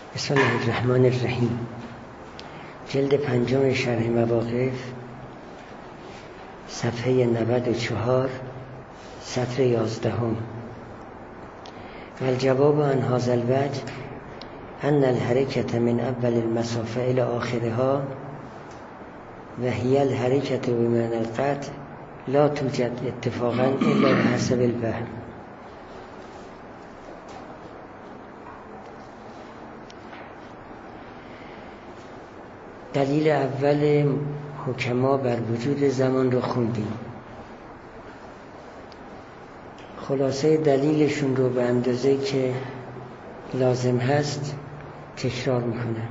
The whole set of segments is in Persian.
بسم الله الرحمن الرحیم. جلد 5 شرح مواقف، صفحه 94، سطر 11. والجواب عن هذا الوجه ان الحركة من اول المسافة الى آخرها وهي الحركة بمعنى القطع لا توجد اتفاقا الا بحسب الفهم. دلیل اول حکما بر وجود زمان رو خوندیم. خلاصه دلیلشون رو به اندازه‌ای که لازم هست تکرار میکنم.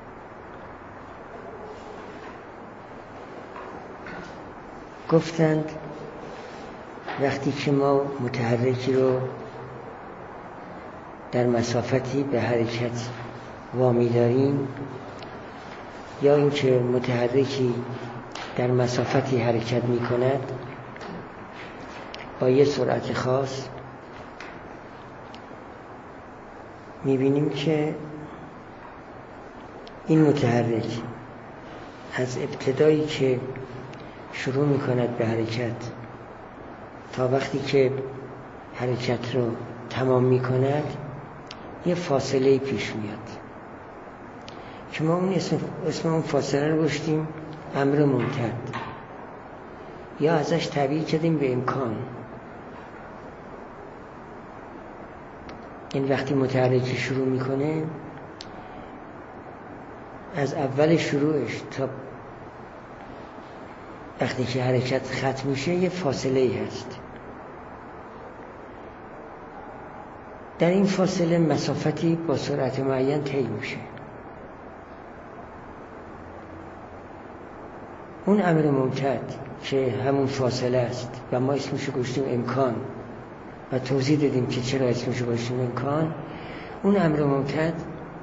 گفتند وقتی که ما متحرکی رو در مسافتی به حرکت وامی داریم، یا اینکه متحرکی در مسافتی حرکت می کند با یه سرعت خاص، می بینیم که این متحرک از ابتدایی که شروع می کند به حرکت تا وقتی که حرکت رو تمام می کند یه فاصله پیش میاد که ما اون اسم اون فاصله رو گذاشتیم امر ممتد، یا ازش تعبیر کردیم به امکان. این وقتی متحرک شروع میکنه، از اول شروعش تا وقتی که حرکت ختم میشه یه فاصله ای هست. در این فاصله مسافتی با سرعت معین طی میشه. اون امر ممتد که همون فاصله است و ما اسمشو گذاشتیم امکان و توضیح دادیم که چرا اسمشو گذاشتیم امکان، اون امر ممتد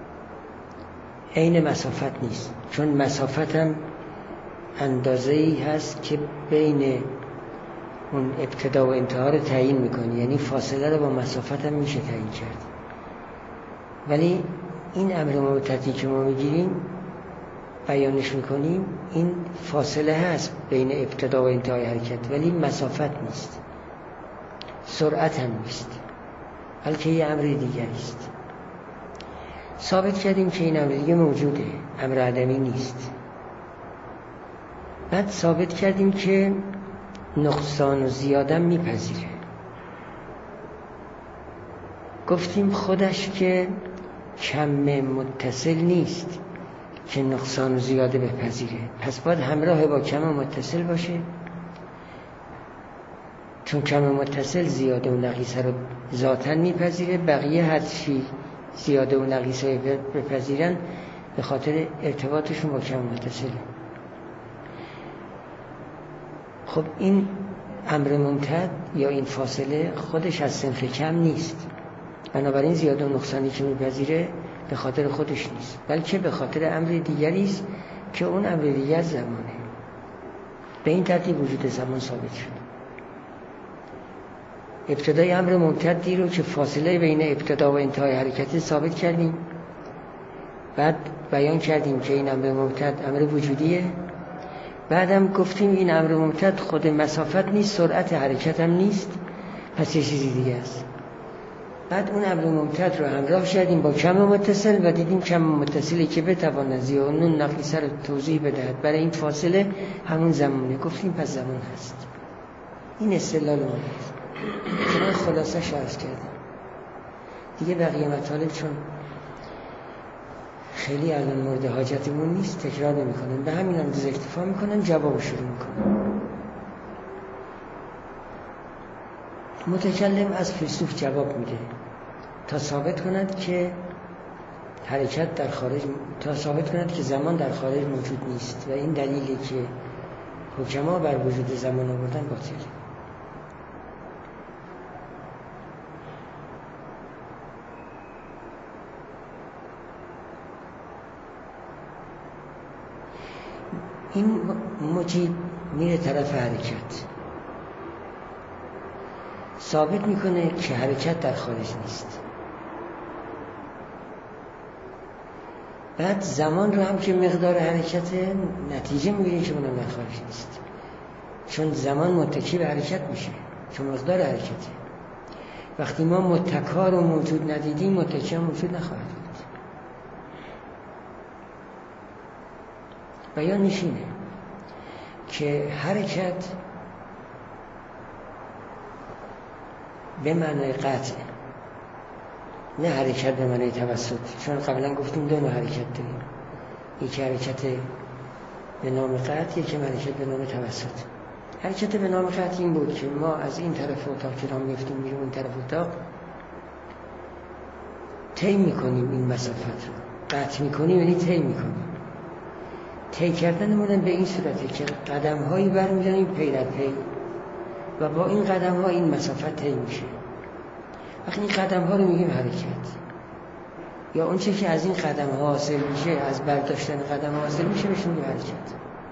عین مسافت نیست، چون مسافت هم اندازه‌ای هست که بین اون ابتدا و انتها رو تعیین میکنه، یعنی فاصله رو با مسافت هم میشه تعیین کرد. ولی این امر ممتدی که ما میگیریم بیانش میکنیم، این فاصله هست بین ابتدا و انتهای حرکت، ولی مسافت نیست، سرعت هم نیست، بلکه یه امر دیگری است. ثابت کردیم که این امر دیگه موجوده، امر عدمی نیست. بعد ثابت کردیم که نقصان و زیاده میپذیره. گفتیم خودش که کم متصل نیست که نقصان و زیاده بپذیره، پس باید همراه با کم متصل باشه، چون کم متصل زیاده و نقیصه رو ذاتاً میپذیره. بقیه هر چی زیاده و نقیصه بپذیرن به خاطر ارتباطشون با کم متصله. خب این امر ممتد یا این فاصله خودش از صنف کم نیست، بنابراین زیاده و نقصانی که میپذیره به خاطر خودش نیست، بلکه به خاطر امر دیگری است که اون امر دیگر زمانه. به این ترتیب وجود زمان ثابت شد. ابتدای امر ممتدی رو که فاصله بین ابتدا و انتهای حرکت ثابت کردیم، بعد بیان کردیم که این امر ممتد امر وجودیه. بعدم گفتیم این امر ممتد خود مسافت نیست، سرعت حرکت هم نیست، پس یه چیزی دیگه است. بعد اون امر ممتد رو همراه شدیم با کم متصل و دیدیم کم متصلی که بتواند زیاده و نقیصه رو توضیح بدهد برای این فاصله همون زمانه. گفتیم پس زمان هست. این استدلال ما هست که من خلاصه عرض کردم. دیگه بقیه مطالب چون خیلی الان مورد حاجتمون نیست تکرار نمی کنم، به همین انداز اکتفا میکنم، جواب شروع میکنم. متکلم از فیلسوف جواب میده تا ثابت کند که حرکت در خارج، تا ثابت کند که زمان در خارج موجود نیست و این دلیلی که حکما بر وجود زمان آوردن باطله. این مجید میره طرف حرکت، ثابت میکنه که حرکت در خارج نیست. بعد زمان رو هم که مقدار حرکت نتیجه میگیریم که اونم در خارج نیست، چون زمان متکی به حرکت میشه، چون مقدار حرکته. وقتی ما متکا رو موجود ندیدیم متکی هم موجود نخواهد بود. بیان نشینه که حرکت به معنای قطع، نه حرکت به معنای توسط، چون قبلا گفتیم دو نوع حرکت داریم، یکی حرکت به نام قطع، یکی حرکت به نام توسط. حرکت به نام قطع این بود که ما از این طرف اتاق که راه میفتیم میریم اون طرف اتاق، طی میکنیم این مسافت رو، قطع میکنیم یعنی طی میکنیم. طی کردن ما به این صورته که قدم هایی برمی‌داریم پی در پی و با این قدم ها این مسافت طی میشه. وقتی این قدم ها رو میگیم حرکت، یا اون چیزی که از این قدم ها حاصل میشه، از برداشتن قدم ها حاصل میشه بهش میگیم حرکت.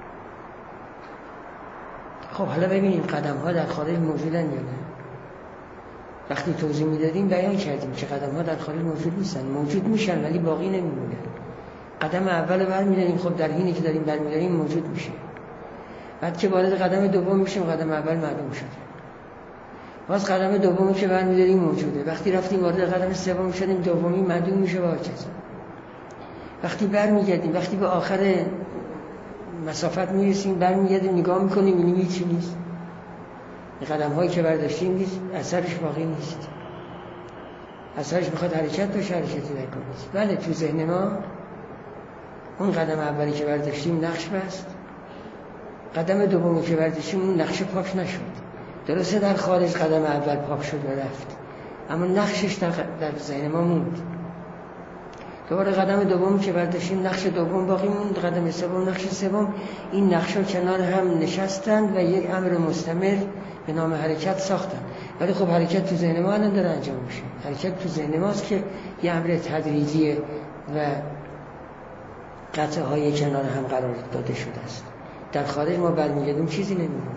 خب حالا ببینیم قدم ها در خارج موجودن یا نه. وقتی توضیح میدادیم بیان کردیم که قدم ها در خارج موجود نیستن، موجود میشن ولی باقی نمیمونن. قدم اول برمیداریم، خب در حینی که داریم برمیداریم موجود میشه. بعد که وارد قدم دوم میشیم قدم اول معلوم شده. باز قدم دومی که برمیداریم موجوده. وقتی رفتیم وارد قدم سوم شدیم دومی معلوم میشه و هاچز. وقتی برمیگردیم، وقتی به آخر مسافت میرسیم برمیگردیم نگاه میکنیم اینی هیچی نیست. قدم هایی که برداشتیم نیست، اثرش باقی نیست. اثرش میخواد حرکت باشه، حرکتی نکنه. بله تو ذهن ما اون قدم اولی که برداشتیم نقش بست، قدم دومی که برداشتیم اون نقش پاک نشد. درسته در خارج قدم اول پاک شد و رفت، اما نقشش در ذهن ما موند. دوباره قدم دومی که برداشتیم نقش دوم باقی موند، قدم سوم نقش سوم. این نقش‌ها کنار هم نشستند و یک امر مستمر به نام حرکت ساختن. ولی خب حرکت تو ذهن ما الان داره انجام میشه. حرکت تو ذهن ماست که یه امر تدریجیه و قطعه‌های کنار هم قرار داده شده است. در خارج ما برمیگردیم چیزی نمی‌مونه.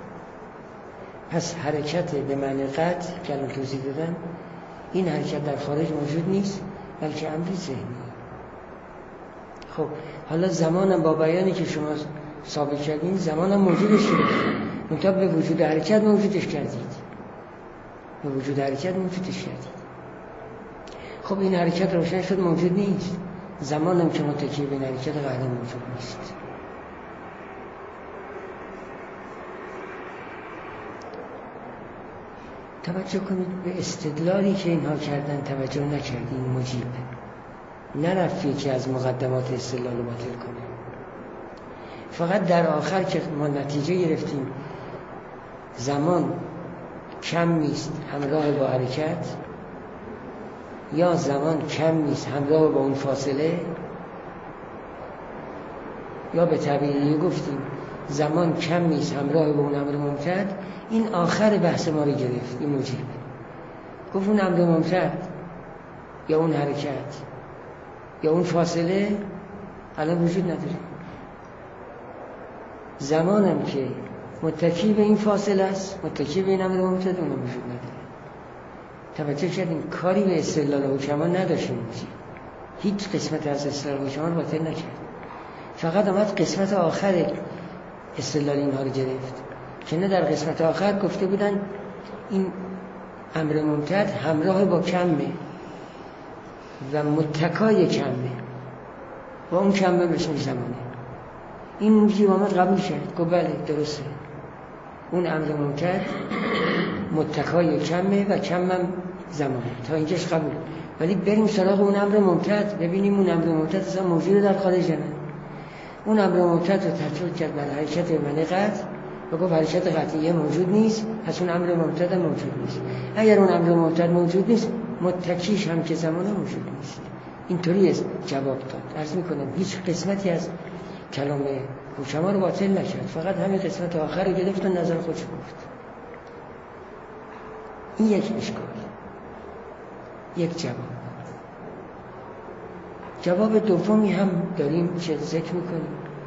پس حرکت به معنی قطع که الان توضیح دادم، این حرکت در خارج موجود نیست بلکه امری ذهنی. خب حالا زمانم با بیانی که شما ثابت کردین زمانم موجودش شده، منتها به وجود حرکت موجودش کردید، به وجود حرکت موجودش کردید. خب این حرکت روشن شد موجود نیست، زمانم که متکی به حرکت قهرم موجود نیست. توجه کنید به استدلالی که اینها کردن، توجه نکردین مجیب نرفت که از مقدمات استدلال رو باطل کنه. فقط در آخر که ما نتیجه گرفتیم زمان کم نیست همراه با حرکت، یا زمان کم نیست همراه با اون فاصله، یا به تعبیر دیگه گفتیم زمان کم نیست همراه با اون امر ممتد. این آخر بحث ما رو گرفت. این مجیب گفت اون امر ممتد یا اون حرکت یا اون فاصله الان وجود نداره. زمانم که متکی به این فاصله است، متکی به این امر ممتد، اون وجود نداره. توجه کردیم کاری به استدلال حکما نداشتیم. هیچ قسمت از استدلال حکما رو باطل نکرد، فقط آمد قسمت آخر استدلال اینها رو گرفت که نه در قسمت آخر گفته بودن این امر ممتد همراه با کمه و متکای کمه و اون کمه بهش زمانه. این موجب آمد قبول کرد، گفت بله درسته، اون امر ممتد متکای کمه و کمم زمانه، تا اینجاش قبول. ولی بریم سراغ اون امر ممتد ببینیم اون امر ممتد اصلا موجوده در خارج نه. اون امر ممتد رو تطبیق کرد بر حرکت به معنی قطع و گفت حرکت قطعیه موجود نیست، پس اون امر ممتد موجود نیست. اگر اون امر ممتد موجود نیست متکیش هم که زمانه موجود نیست. اینطوری جواب داد. عرض میکنم هیچ قسمتی از کلام حکما رو باطل نکرد، فقط همین قسمت آخر رو گرفت و نظر خودش گفت. این یک اشکال، یک جواب. جواب دومی هم داریم که ذکر میکنیم،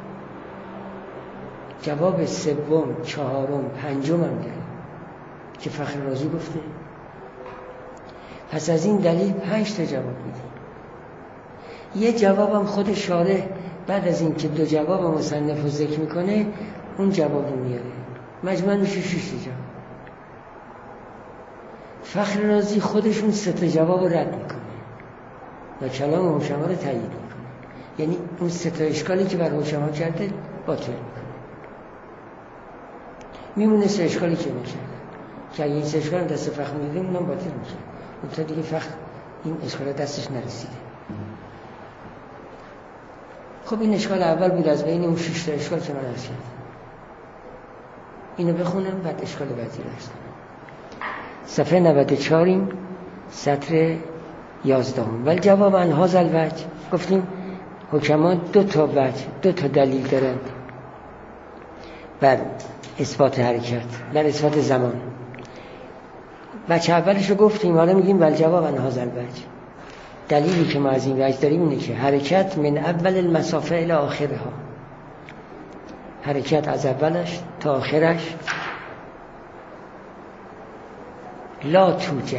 جواب سوم، چهارم، پنجم هم داریم که فخر رازی گفته. پس از این دلیل 5 تا جواب میدیم. یه جوابم خود شارح بعد از این که 2 جواب مصنف رو ذکر میکنه اون جواب رو میاره، مجموعاً میشه 6 جواب. فخر رازی خودشون 3 جواب رو رد میکنه و کلام هوشما رو تایید میکنه، یعنی اون 3 اشکالی که بر هوشما کرده باطل میکنه. میمونه 3 اشکالی که میشه که اگه این 3 اشکال دست فخر میدیم اونم باطل میشه، اون تا دیگه فخر این اشکال دستش نرسیده. خب این اشکال اول بود از بین اون 6 اشکال که من عرض کردم. اینو بخونم بعد اشکال بعدی رو عرض کنم. صفحه 94 سطر 11. ولی جواب عن هذا الوجه، گفتیم حکما 2 تا وجه 2 تا دلیل دارند بر اثبات حرکت، بر اثبات زمان. وجه اولش رو گفتیم، حالا میگیم ولی جواب عن هذا الوجه. دلیلی که ما از این وجه داریم اینه که حرکت من اول المسافه الی آخرها، حرکت از اولش تا آخرش لا توجد،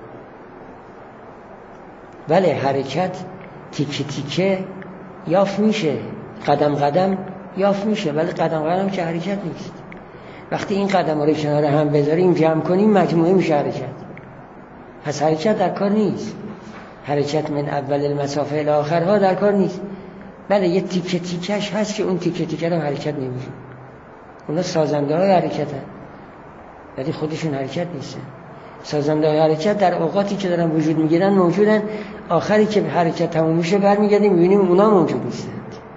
ولی حرکت تیکه تیکه یافت میشه، قدم قدم یافت میشه، ولی قدم قدم که حرکت نیست. وقتی این قدم رو کنار هم بذاریم جمع کنیم مجموعه میشه حرکت. پس حرکت در کار نیست، حرکت من اول المسافه الی آخرها در کار نیست. بله یه تیکه تیکش هست که اون تیکه تیکه رو حرکت نمیشه، اونا سازنده های حرکت هست ولی خودشون حرکت نیستن. سازنده های حرکت در اوقاتی که دارن وجود میگیرن موجودن، آخری که حرکت تموم میشه برمیگردیم میبینیم اونا موجود نیستند.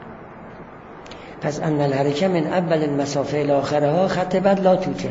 پس ان الحرکت من اول المسافه الی آخرها خط بعد لا توجد،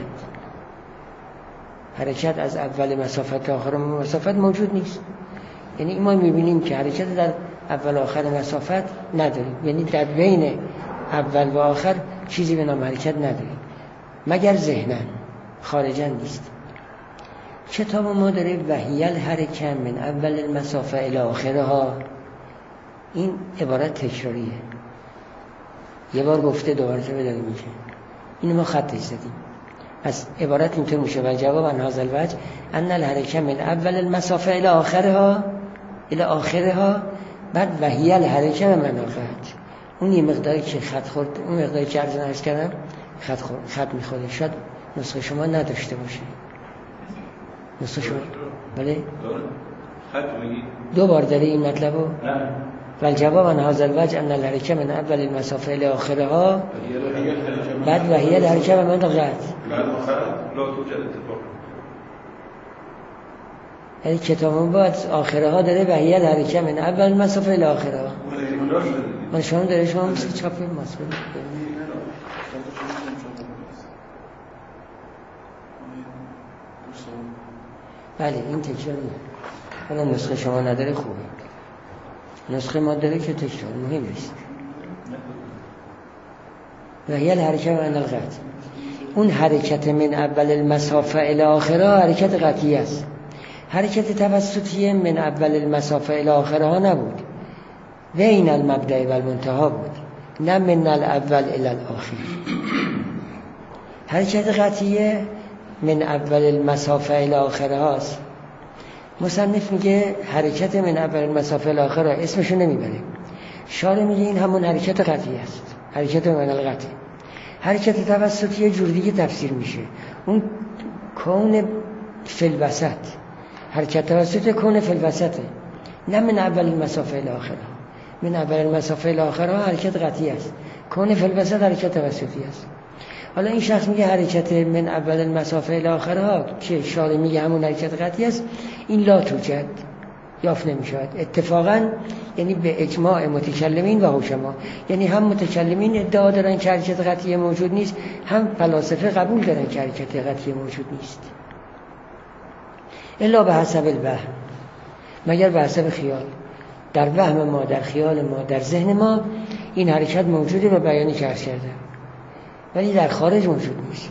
حرکت از اول مسافت تا آخر مسافت موجود نیست. یعنی ما میبینیم که حرکت در اول و آخر مسافت نداریم، یعنی در بین اول و آخر چیزی به نام حرکت نداریم مگر ذهنن، خارجن نیست. کتاب ما داره وحی الحرکت من اول المسافه الی آخرها، این عبارت تکراریه، یه بار گفته دوباره بداره میشه، اینو ما خطش زدیم. پس عبارت اینطور میشه و جواب عن هذا الوجه ان الحرکت من اول المسافه الی آخرها الی آخرها بعد وحی الحرکت من آخرت. اون یه مقداری که خط خورد، اون مقداری که عرض کردم خط میخوره، شاید نسخه شما نداشته باشه. نسخه شما بله خط میگی 2 بار داره این مطلبو؟ نه. والجواب عن هذا الوجه ان الحرکت من اول المسافه الی آخرها بعد وحی الحرکت من آخرت. بعد آخر لا توجد اتفاق. یعنی کتاب باید آخرها داره وحی الحرکت من اول المسافه الی آخرها. من شما داره شما مثل چاپ مسئول بله این تکرار حالا نسخه شما نداره خوبه، نسخه ما داره که تکرار مهم نیست. وحی الحرکت من القطع، اون حرکت من اول المسافه الی آخرها حرکت قطعی است. حرکت توسطیه من اول المسافه الی آخرها نبود، بین المبدأ و المنتهی بود، نه من الاول الی الاخر. حرکت قطعیه من اول المسافه الی آخرها است. مصنف میگه حرکت من اول المسافه الی آخرها، اسمشو نمیبره. شارح میگه این همون حرکت قطعی است، حرکت من القطع. حرکت توسطیه جور دیگه تفسیر میشه، اون کون فی الوسط، حرکت توسط کون فی الوسطه، نه من اول المسافه الی آخرها. من اول المسافه الی آخرها حرکت قطعی است، کون فی الوسط حرکت توسطی است. حالا این شخص میگه حرکت من اول المسافه الی آخرها که شارح میگه همون حرکت قطعی است، این لا توجد، یافت نمیشود. اتفاقا یعنی به اجماع متکلمین و حکما، یعنی هم متکلمین ادعا دارن که حرکت قطعی موجود نیست، هم فلاسفه قبول دارن که حرکت قطعی موجود نیست، الا به حسب الوهم، مگر به حسب خیال. در وهم ما، در خیال ما، در ذهن ما این حرکت موجوده و بیانی که عرض کردم، ولی در خارج موجود نیست.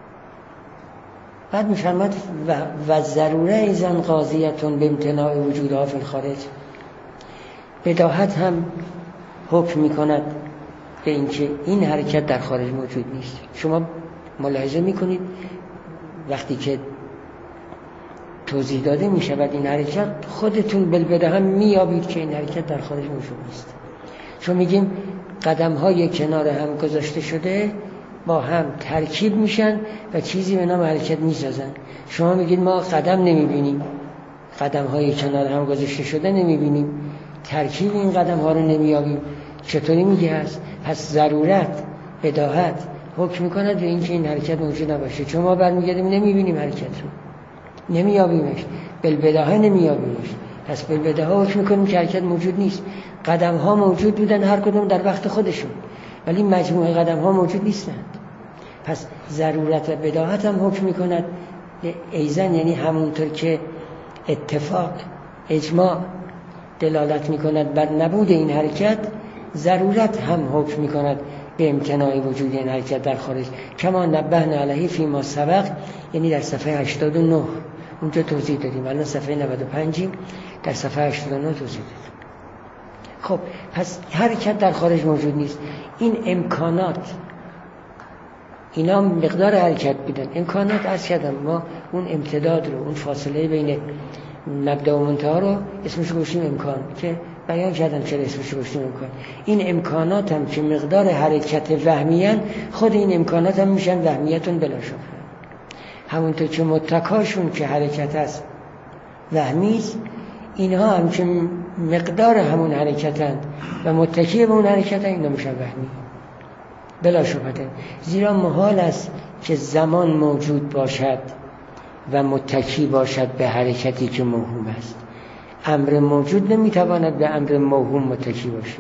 بعد میفرماد و ضروره ایزن قاضیتون به امتناع وجودها فی الخارج، بداهت هم حکم میکند به اینکه این حرکت در خارج موجود نیست. شما ملاحظه میکنید وقتی که توضیح داده می شود این حرکت، خودتون بالبداهه هم میابید که این حرکت در خارج موجود نیست. چون میگیم قدم های کنار هم گذاشته شده با هم ترکیب میشن و چیزی به نام حرکت میسازن. شما میگید ما قدم نمیبینیم، قدم های کنار هم گذاشته شده نمیبینیم، ترکیب این قدم ها رو نمیابیم. چطوری میگه هست؟ پس ضرورت بداهت حکم میکند به این که این حرکت موجود نباشه. چون ما برمیگردیم نمیبینیم حرکت رو، نمیابیمش، بالبداهه نمیابیمش. پس بالبداهه حکم میکنیم که حرکت موجود نیست. قدم ها موجود بودن هر کدوم در وقت خودشون، ولی مجموعه قدم ها موجود نیستند. پس ضرورت و بداهت هم حکم میکند ایزن، یعنی همونطور که اتفاق اجماع دلالت میکند بر نبود این حرکت، ضرورت هم حکم میکند به امتناع وجود این حرکت در خارج. کما نبهنا علیه فی ما سبق، یعنی در صفحه 89 اونجا توضیح دادیم. الان صفحه 95 در صفحه 89 توضیح دادیم. خب پس حرکت در خارج موجود نیست. این امکانات، اینا مقدار حرکت بودن. امکانات از کردم ما اون امتداد رو، اون فاصله بین مبدا و منتها رو اسمش گوشیم امکان، که بیان کردم چرا اسمش گوشیم امکان. این امکانات هم که مقدار حرکت وهمیان، خود این امکانات هم میشن وهمیتون بلا شبهه. همونطور که متکاشون که حرکت است وهمیست، اینها هم که مقدار همون حرکتند و متکی به اون حرکتند، اینا میشن وهمی بلا شبهه. زیرا محال است که زمان موجود باشد و متکی باشد به حرکتی که موهوم است. امر موجود نمیتواند به امر موهوم متکی باشه.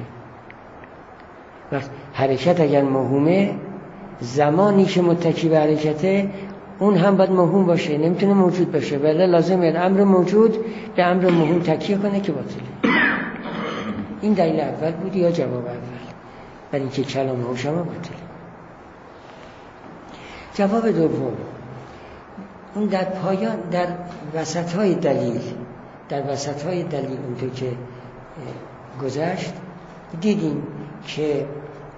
وقت حرکت اگر موهومه، زمانی که متکی به حرکته اون هم باید موهوم باشه، نمیتونه موجود باشه. ولی لازمه امر موجود به امر موهوم تکیه کنه که باطله. این دلیل اول بود یا جواب اول برای اینکه کلام هوشما باطله. جواب دوم، اون در پایان، در وسط‌های دلیل، اونطور که گذشت دیدیم که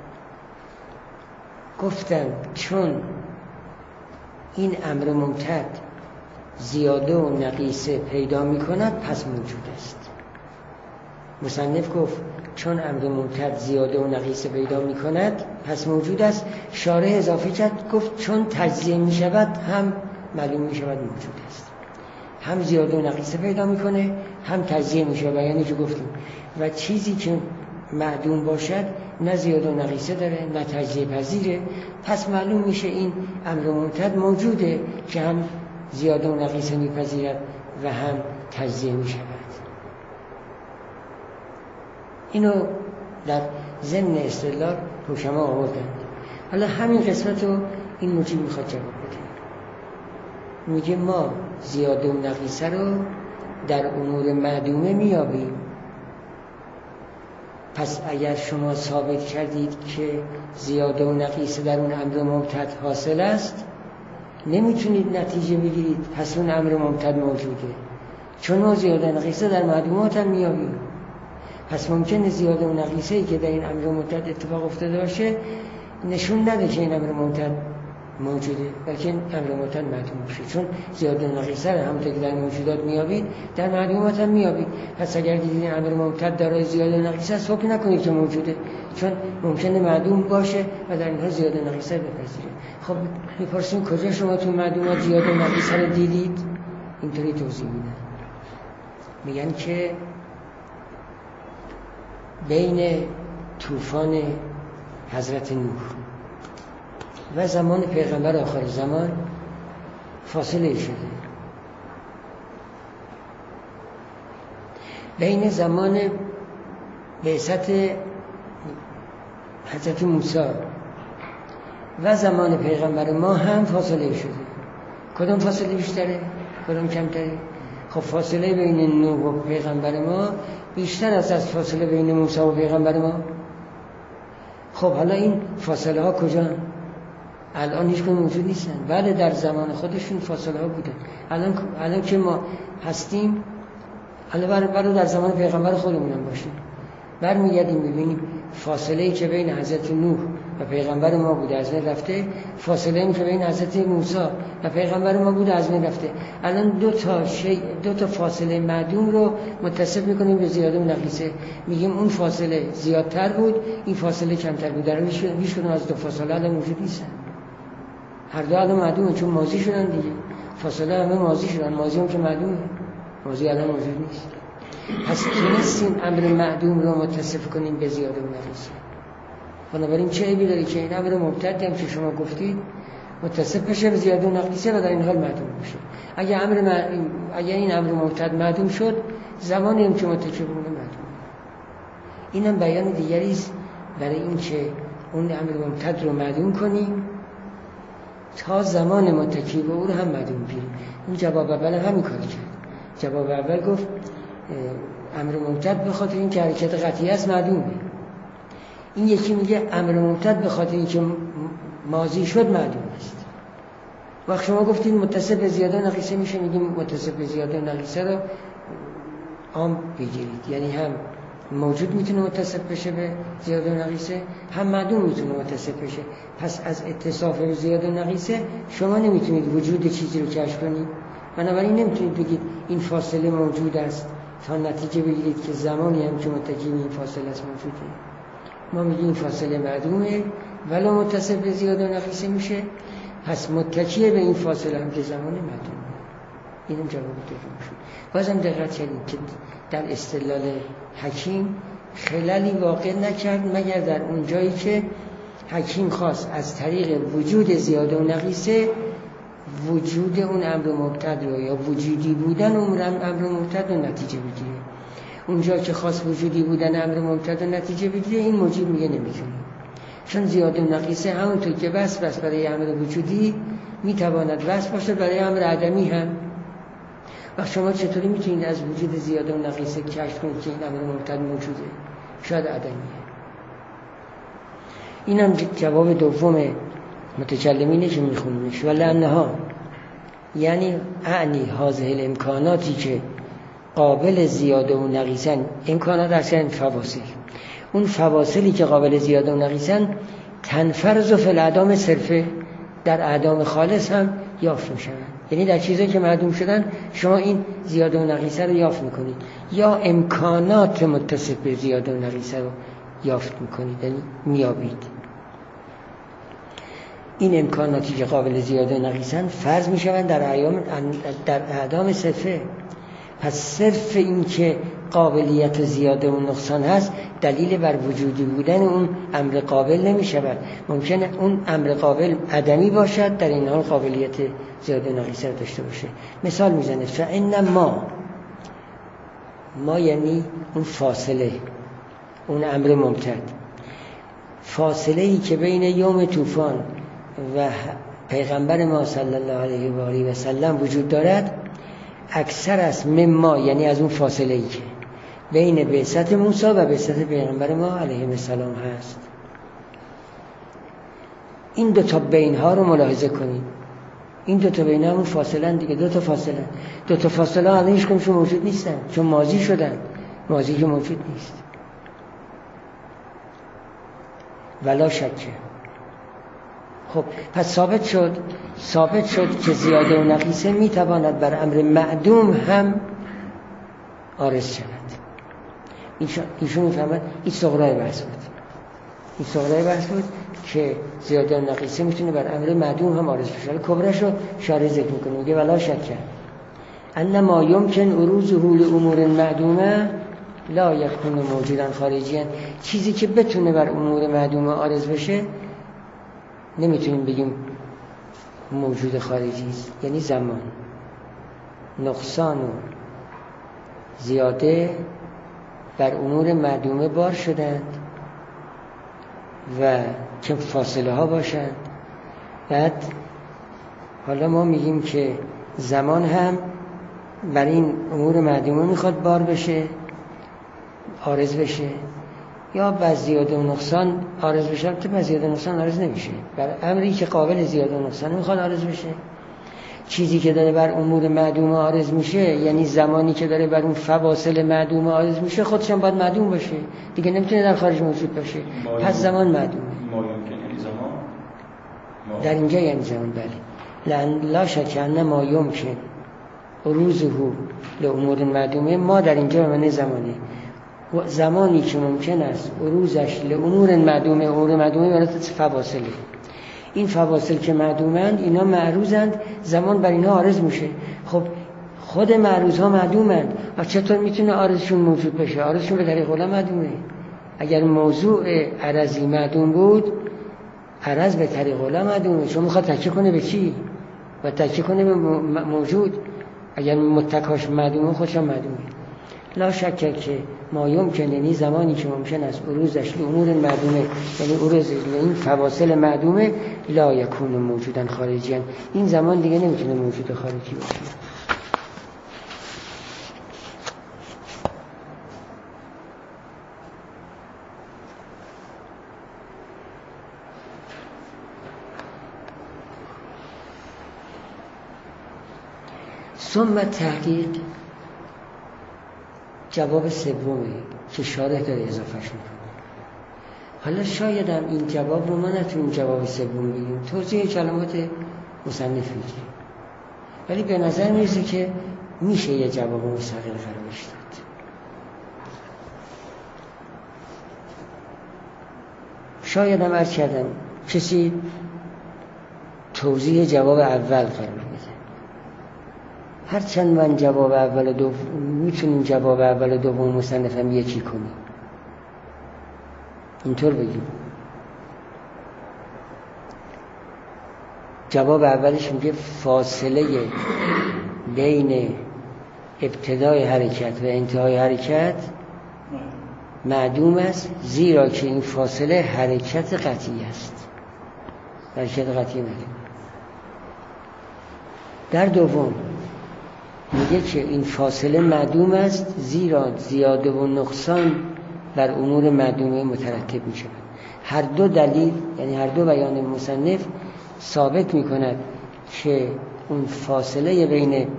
گفتم چون این امر ممتد زیاده و نقیصه پیدا می کند پس موجود است. مصنف گفت چون امر ممتد زیاده و نقیصه پیدا می کند پس موجود است. شارح اضافه کرد گفت چون تجزیه می شود هم معلوم می شود موجود است. هم زیاده و نقیصه پیدا می کنه، هم تجزیه می شود. یعنی که گفتیم و چیزی که معدوم باشد نه زیاده و نقیصه داره نه تجزیه پذیره، پس معلوم میشه این امر ممتد موجوده که هم زیاده و نقیصه میپذیرد و هم تجزیه میشود. اینو در ضمن استدلال حکما آوردند. حالا همین قسمت رو این موجب میخواد جواب بده. میگه ما زیاده و نقیصه رو در امور معدومه میابیم. پس اگر شما ثابت کردید که زیاده و نقیصه در اون امر ممتد حاصل است، نمیتونید نتیجه بگیرید پس اون امر ممتد موجوده، چون ما زیاده و نقیصه در معدومات هم میابیم. پس ممکنه زیاده و نقیصه‌ای که در این امر ممتد اتفاق افتاده باشه نشون نده که این امر ممتد موجوده، بلکه امر ممتد معدوم باشه. چون زیاده و نقیصه رو همونطور که در موجودات میابید در معدومات هم میابید. پس اگر دیدید این امر ممتد دارای زیاده و نقیصه است، حکم نکنید که موجوده، چون ممکنه معدوم باشه و در اینها زیاده و نقیصه بپذیره. خب میپرسیم کجا شما تو معدومات زیاده و نقیصه رو دیدید؟ اینطوری توضیح میدن، میگن که بین طوفان حضرت نوح و زمان پیغمبر آخر زمان فاصله شده. بین زمان بعثت حضرت موسی و زمان پیغمبر ما هم فاصله شده. کدوم فاصله بیشتره؟ کدوم کمتره؟ خب فاصله بین نوح و پیغمبر ما بیشتر است از فاصله بین موسی و پیغمبر ما. خب حالا این فاصله ها کجا؟ الان هیچ کنون موجود نیستن. بله در زمان خودشون فاصله ها بودن. الان که ما هستیم، الان برای در زمان پیغمبر خودمون هم باشیم، برمیگردیم ببینیم فاصله ای که بین حضرت نوح و پیغمبر ما بوده از بین رفته، فاصله این که بین حضرت موسی و پیغمبر ما بوده از بین رفته. الان دو تا فاصله معدوم رو متصف میکنیم به زیاده و نقیصه، میگیم اون فاصله زیادتر بود، این فاصله کمتر بود. در هیچ کدوم از دو فاصله الان موجود نیستن، هر دو الان معدومه چون ماضی شدن دیگه. فاصله همه ماضی شدن، ماضی هم که معدومه، ماضی الان موجود نیست. پس تونستیم امر معدوم رو متصف کنیم به زیاده و نقیصه. بنابراین چه عیبی داره که این امر مبتدی هم که شما گفتید متصف بشه به زیاده و نقیصه و در این حال معدوم بشه. اگه این امر مبتد معدوم شد، زمانی هم که متکی به اون معدوم. اینم بیان دیگری است برای این که اون امر مبتد رو معدوم کنیم تا زمان متکی به اون هم معدوم بگیریم. این جواب اول همین کار کرد. جواب اول گفت امر مبتد به خاطر این که حرکت قطعی است معدومه. این یکی میگه امر مبتد به خاطر این که ماضی شد معدوم است. وقت شما گفتید متصف به زیاده و نقیصه میشه، میگیم متصف به زیاده و نقیصه رو عام بگیرید، یعنی هم موجود میتونه متصف بشه به زیاده و نقیصه، هم معدوم میتونه متصف بشه. پس از اتصاف به زیاده و نقیصه شما نمیتونید وجود چیزی رو کشف کنید، بنابراین نمیتونید بگید این فاصله موجود است تا نتیجه بگیرید که زمانی هم که متکی این فاصله است موجوده. ما میگیم این فاصله معدومه ولی متصف به زیاده و نقیصه میشه، پس متکی به این فاصله هم که زمان معدومه. اینم جواب دوم شد. بازم دقت کردید که در استدلال حکیم خلالی واقع نکرد مگر در اون جایی که حکیم خواست از طریق وجود زیاده و نقیصه وجود اون امر مبتد رو یا وجودی بودن اون امر مبتد رو نتیجه بگیره. اونجا که خواست وجودی بودن امر مبتد رو نتیجه بگیره، این موجب میگه نمیتونه، چون زیاده و نقیصه همونطور که بس برای امر وجودی میتواند بس باشه برای امر عدمی هم. و شما چطوری میتونید از وجود زیاده و نقیصه کشف کنید که این امر مبتد موجوده؟ شاید عدمیه. اینم جواب دوم متکلمینه که میخونیمش. ولعنها یعنی اعنی هذه الامکاناتی که قابل زیاده و نقیصن، امکانات اصلا فواصل، اون فواصلی که قابل زیاده و نقیصن تنفرض فی الاعدام صرفه، در اعدام خالص هم یافت میشن. یعنی در چیزایی که معدوم شدن شما این زیاده و نقیصه رو یافت میکنید، یا امکانات متصف به زیاده و نقیصه رو یافت میکنید، یعنی میابید. این امکاناتی که قابل زیاده و نقیصن فرض میشوند در اعدام صرفه. پس صرف این که قابلیت زیاده و نقصان هست دلیل بر وجودی بودن اون امر قابل نمی شود. ممکنه اون امر قابل عدمی باشد، در این حال قابلیت زیاده و نقیصه داشته باشه. مثال میزنه فإن ما یعنی اون فاصله، اون امر ممتد، فاصله ای که بین یوم طوفان و پیغمبر ما صلی الله علیه و آله و سلم وجود دارد اکثر است مما، یعنی از اون فاصله ای که بین بعثت موسی و بعثت پیغمبر ما علیه السلام هست. این دو تا بین ها رو ملاحظه کنید. این دو تا بین ها همون فاصله دیگه، دو تا فاصله الان هیچ کدومشون موجود نیستن چون ماضی شدن، ماضی که موجود نیست. ولا شکه. خب پس ثابت شد که زیاده و نقیصه میتواند بر امر معدوم هم عارض شود. ایشون میفهمد این صغرای بحث بود که زیاده و نقیصه میتونه بر امر معدوم هم عارض بشه. کبرش رو شارح ذکر میکنه، میگه ولا شک ان ما یمکن عروضه لامور معدومه لا یکون موجودا خارجیا. چیزی که بتونه بر امور معدومه عارض بشه نمیتونیم بگیم موجود خارجی است. یعنی زمان، نقصان و زیاده بر امور معدومه بار شدند و که فاصله ها باشند. بعد حالا ما میگیم که زمان هم بر این امور معدومه میخواد بار بشه، عارض بشه، یا بر زیاده و نقصان عارض بشه. که بر زیاده و نقصان عارض نمیشه، بر امری که قابل زیاده و نقصان میخواد عارض بشه. چیزی که داره بر امور معدومه عارض میشه، یعنی زمانی که داره بر اون فواصل معدومه عارض میشه، خودش هم باید معدوم باشه دیگه، نمیتونه در خارج موجود باشه. پس زمان معدومه. ما یمکن زمان در اینجا یعنی زمان، بله. لأن لا شک ان ما یمکن عروضه لامور معدومه، ما در اینجا به معنی زمانه، زمانی که ممکن است عروضش لامور معدومه، امور معدومه برای فواصله، این فواصل که معدومند اینا معروضند، زمان بر اینا عارض میشه. خب خود معروض ها معدومند و چطور میتونه عارضشون موجود بشه؟ عارضشون به طریق علم معدومه. اگر موضوع عرضی معدوم بود، عرض به طریق علم معدومه، چون میخواد تکیه کنه به چی؟ و تکیه کنه به موجود. اگر متکاش معدومه، خودش هم معدومه. لا شک که ما یمکن، یعنی زمانی که ممکن است عروضش لامور معدومه، یعنی عروض این فواصل معدومه، لا یکون موجودن خارجیان، این زمان دیگه نمیتونه موجود خارجی باشه. ثم تحقیق جواب سومی که شارح داره اضافهش میکنه. حالا شاید هم این جواب رو ما نتونیم جواب سوم بگیم، توضیح کلمات مصنف میگه، ولی به نظر میرسه که میشه یه جواب مستقل قرارش داد. شاید هم عرض کردم کسی توضیح جواب اول قرار بده، هرچند من جواب اول و دوم میتونیم جواب اول و دوم مصنف هم یکی کنیم، اینطور بگیم. جواب اولش میگه فاصله بین ابتدای حرکت و انتهای حرکت معدوم است، زیرا که این فاصله حرکت قطعی است، حرکت قطعی معدوم. در دوم میگه که این فاصله معدوم است، زیرا زیاده و نقصان بر امور معدومه مترتب میشه. هر دو دلیل، یعنی هر دو بیان مصنف ثابت میکند که اون فاصله بین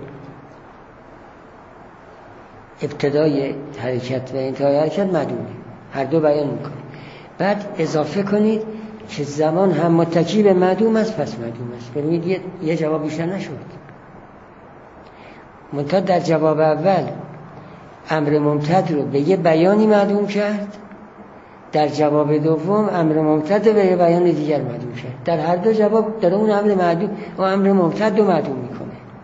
ابتدای حرکت و انتهای حرکت معدومه، هر دو بیان میکنه. بعد اضافه کنید که زمان هم متکی به معدوم است، پس معدوم است. ببینید یه جواب بیشتر نشد. منتها در جواب اول امر ممتد رو به یه بیانی معدوم کرد، در جواب دوم امر ممتد رو به یه بیان دیگر معدوم کرد. در هر دو جواب داره اون امر ممتد رو معدوم میکنه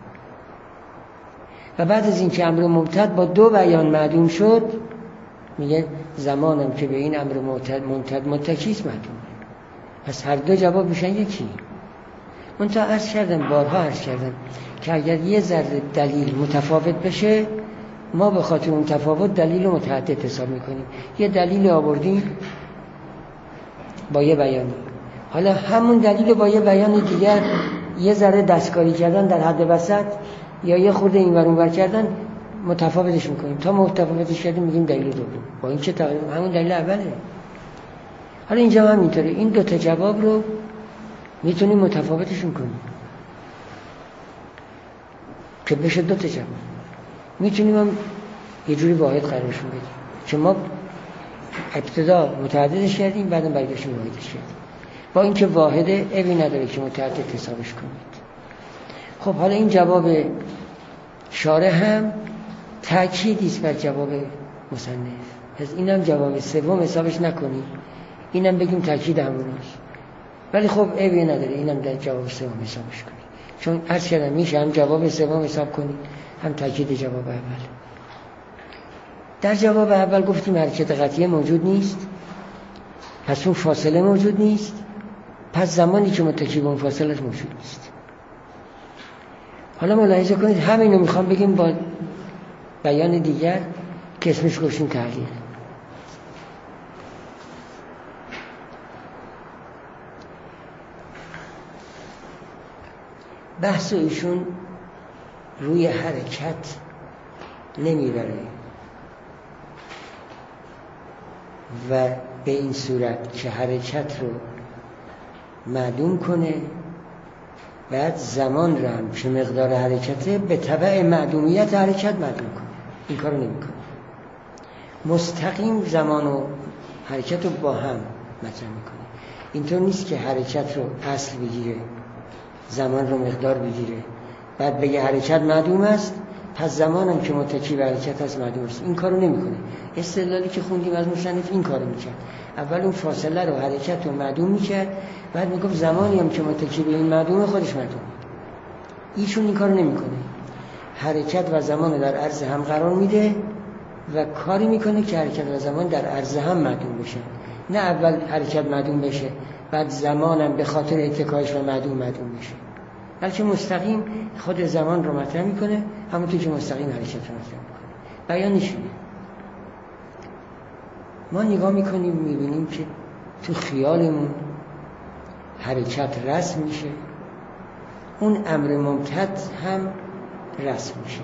و بعد از این که امر ممتد با دو بیان معدوم شد، میگه زمانم که به این امر ممتد متکیست معدومه. پس هر دو جواب میشن یکی. منتها عرض کردم که اگر یه ذره دلیل متفاوت بشه، ما به خاطر اون تفاوت دلیل رو متعدد حساب میکنیم. یه دلیل آوردیم با یه بیانی، حالا همون دلیل با یه بیان دیگر یه ذره دستکاری کردن در حد وسط یا یه خورده این ور اون ور کردن، متفاوتش میکنیم. تا متفاوتش کردیم میگیم دلیل دوم، با این که تقریبا همون دلیل اوله. حالا اینجا هم اینطوره، این دو تا جواب رو میتونیم متفاوتشون کنیم که بشه دو تا جواب. میتونیم هم یه جوری واحد قرارشون بدیم که ما ابتدا متعددش کردیم، بعدم برگشتیم واحدش کردیم. با اینکه واحده عیبی نداره که متعدد حسابش کنید. خب حالا این جواب شارح هم تأکیدی است بر جواب مصنف، پس اینم جواب سوم حسابش نکنیم، اینم بگیم تأکید هموناست. ولی خب عیبی نداره اینم در جواب سوم حسابش کنید، چون عرض کردم میشه هم جواب سوم حساب کنید هم تأکید جواب اول. در جواب اول گفتیم حرکت قطعی موجود نیست، پس اون فاصله موجود نیست، پس زمانی که متکی به اون فاصله موجود نیست. حالا ملاحظه کنید همینو میخوام بگیم با بیان دیگر که اسمش گفتیم تحلیل. بحث ایشون روی حرکت نمیبره و به این صورت که حرکت رو معدوم کنه، بعد زمان رو هم که مقدار حرکته به تبع معدومیت حرکت معدوم کنه. این کارو نمیکنه. مستقیم زمان و حرکت رو با هم مطرح میکنه. اینطور نیست که حرکت رو اصل بگیره، زمان رو مقدار بگیره، بعد بگه حرکت معدوم است پس زمانم که متکی به حرکت است معدوم است. این کارو نمیکنه. استدلالی که خوندیم از مصنف این کارو میکرد. اول اون فاصله رو حرکت رو معدوم میکرد، بعد میگفت زمانی هم که متکی به این معدومه خودش معدومه. ایشون این کارو نمیکنه. حرکت و زمان رو در عرض هم قرار میده و کاری میکنه که حرکت و زمان در عرض هم معدوم بشه. نه اول حرکت معدوم بشه بعد زمانم به خاطر اتکایش و معدوم بشه، بلکه مستقیم خود زمان رو مطرح میکنه، همونطور که مستقیم حرکت رو مطرح میکنه. بیانش اینه. ما نگاه میکنیم میبینیم که تو خیالمون حرکت رسم میشه، اون امر ممتد هم رسم میشه،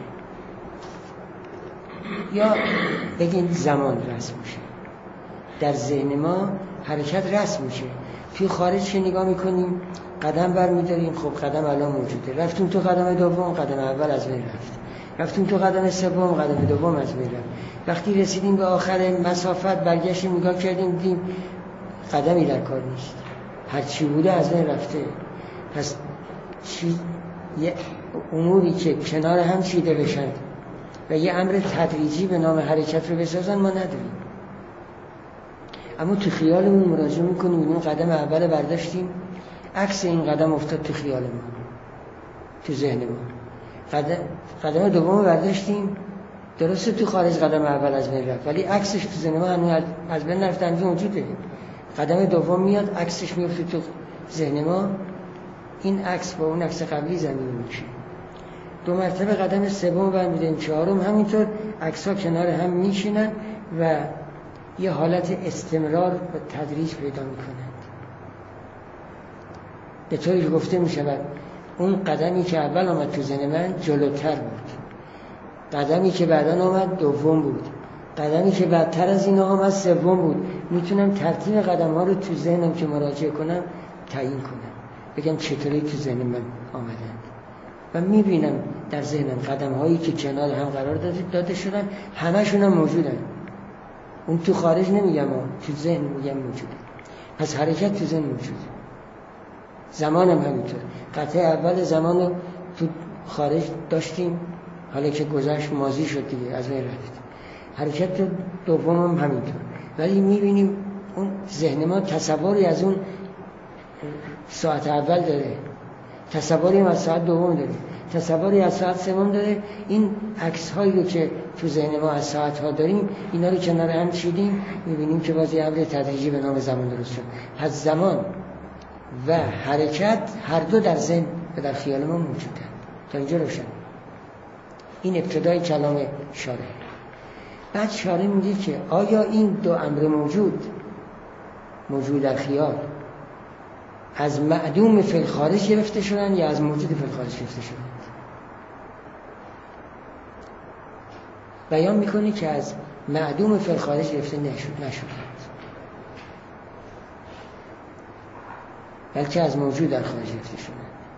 یا بگیم زمان رسم میشه. در ذهن ما حرکت رسم میشه. توی خارج که نگاه میکنیم قدم برمیداریم، خب قدم الان موجوده، رفتیم تو قدم دوم، قدم اول از بین رفت، رفتیم تو قدم سوم، قدم دوم از بین رفت. وقتی رسیدیم به آخر مسافت برگشتیم نگاه کردیم دیدیم قدمی در کار نیست، هر چی بوده از بین رفته. پس یه اموری که کنار هم چیده بشن و یه امر تدریجی به نام حرکت رو بسازن ما نداریم. اما تو خیالمون مراجعه میکنیم این قدم اول برداشتیم، عکس این قدم افتاد تو خیال ما، تو ذهن ما. قدم دوم برداشتیم، درسته تو خارج قدم اول از بین رفت ولی عکسش تو ذهن ما هنوز از بین نرفته، هنوز موجوده. قدم دوم میاد عکسش میفته تو ذهن ما، این عکس با اون عکس قبلی زمین میشه. دو مرتبه قدم سوم برمی‌داریم، چهارم همینطور، عکس‌ها کنار هم میشینن و یه حالت استمرار و تدریج پیدا میکنند. به طوری گفته میشود اون قدمی که اول آمد تو ذهن من جلوتر بود، قدمی که بعداً آمد دوم بود، قدمی که بعدتر از این آمد سوم بود. میتونم ترتیب قدم ها رو تو ذهنم که مراجعه کنم تعیین کنم، بگم چطوری تو ذهن من آمدند و میبینم در ذهنم قدم هایی که کنار هم قرار داده شدن همشون هم موجودن. اون تو خارج نمیگم، تو ذهن میگم موجوده. پس حرکت تو ذهن موجوده، زمان هم همینطور. قطعه اول زمان رو تو خارج داشتیم، حالا که گذشت ماضی شد دیگه از بین رفت. حرکت دوم هم همینطور. ولی میبینیم اون ذهن ما تصوری از اون ساعت اول داره، تصوری هم از ساعت دوم داره، تصوری از ساعت سوم داره. این عکس هایی رو که تو ذهن ما از ساعت ها داریم اینا رو کنار هم چیدیم، میبینیم که باز یه امر تدریجی به نام زمان درست شد. پس زمان و حرکت هر دو در ذهن و در خیال ما موجودن. تا اینجا روشن. این ابتدای کلام شارح. بعد شارح میگه که آیا این دو امر موجود در خیال از معدوم فی الخارج گرفته شدن یا از موجود فی الخارج گرفته شدن؟ بیان میکنه که از معدوم فی الخارج گرفته نشدند، بلکه از موجود در خارج گرفته شدند.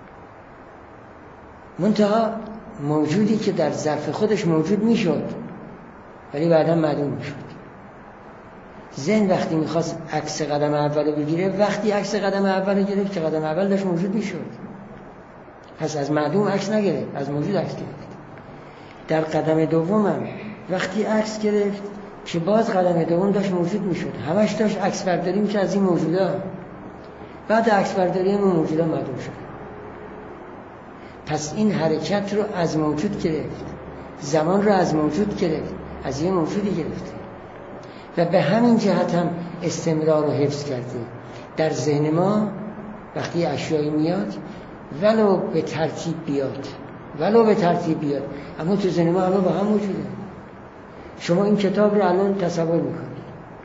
منتها موجودی که در ظرف خودش موجود میشد ولی بعدا معدوم میشد. ذهن وقتی میخواست عکس قدم اول رو بگیره، وقتی عکس قدم اول رو گرفت که قدم اول داشت موجود میشد، پس از معدوم عکس نگرفت، از موجود عکس گرفت. در قدم دوم هم وقتی عکس گرفت که باز قدم دوم داشت موجود میشد، همش داشت عکس برداری میشه از این موجودا، بعد عکس برداری هم موجودا معدوم شد. پس این حرکت رو از موجود گرفت، زمان رو از موجود گرفت، از یه موجودی گرفته و به همین جهت هم استمرار رو حفظ کرده. در ذهن ما وقتی اشیایی میاد ولو به ترتیب بیاد اما تو ذهن ما همه با هم موجوده. شما این کتاب رو الان تصور میکنید،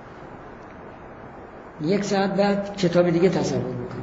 یک ساعت بعد کتاب دیگه تصور میکنید،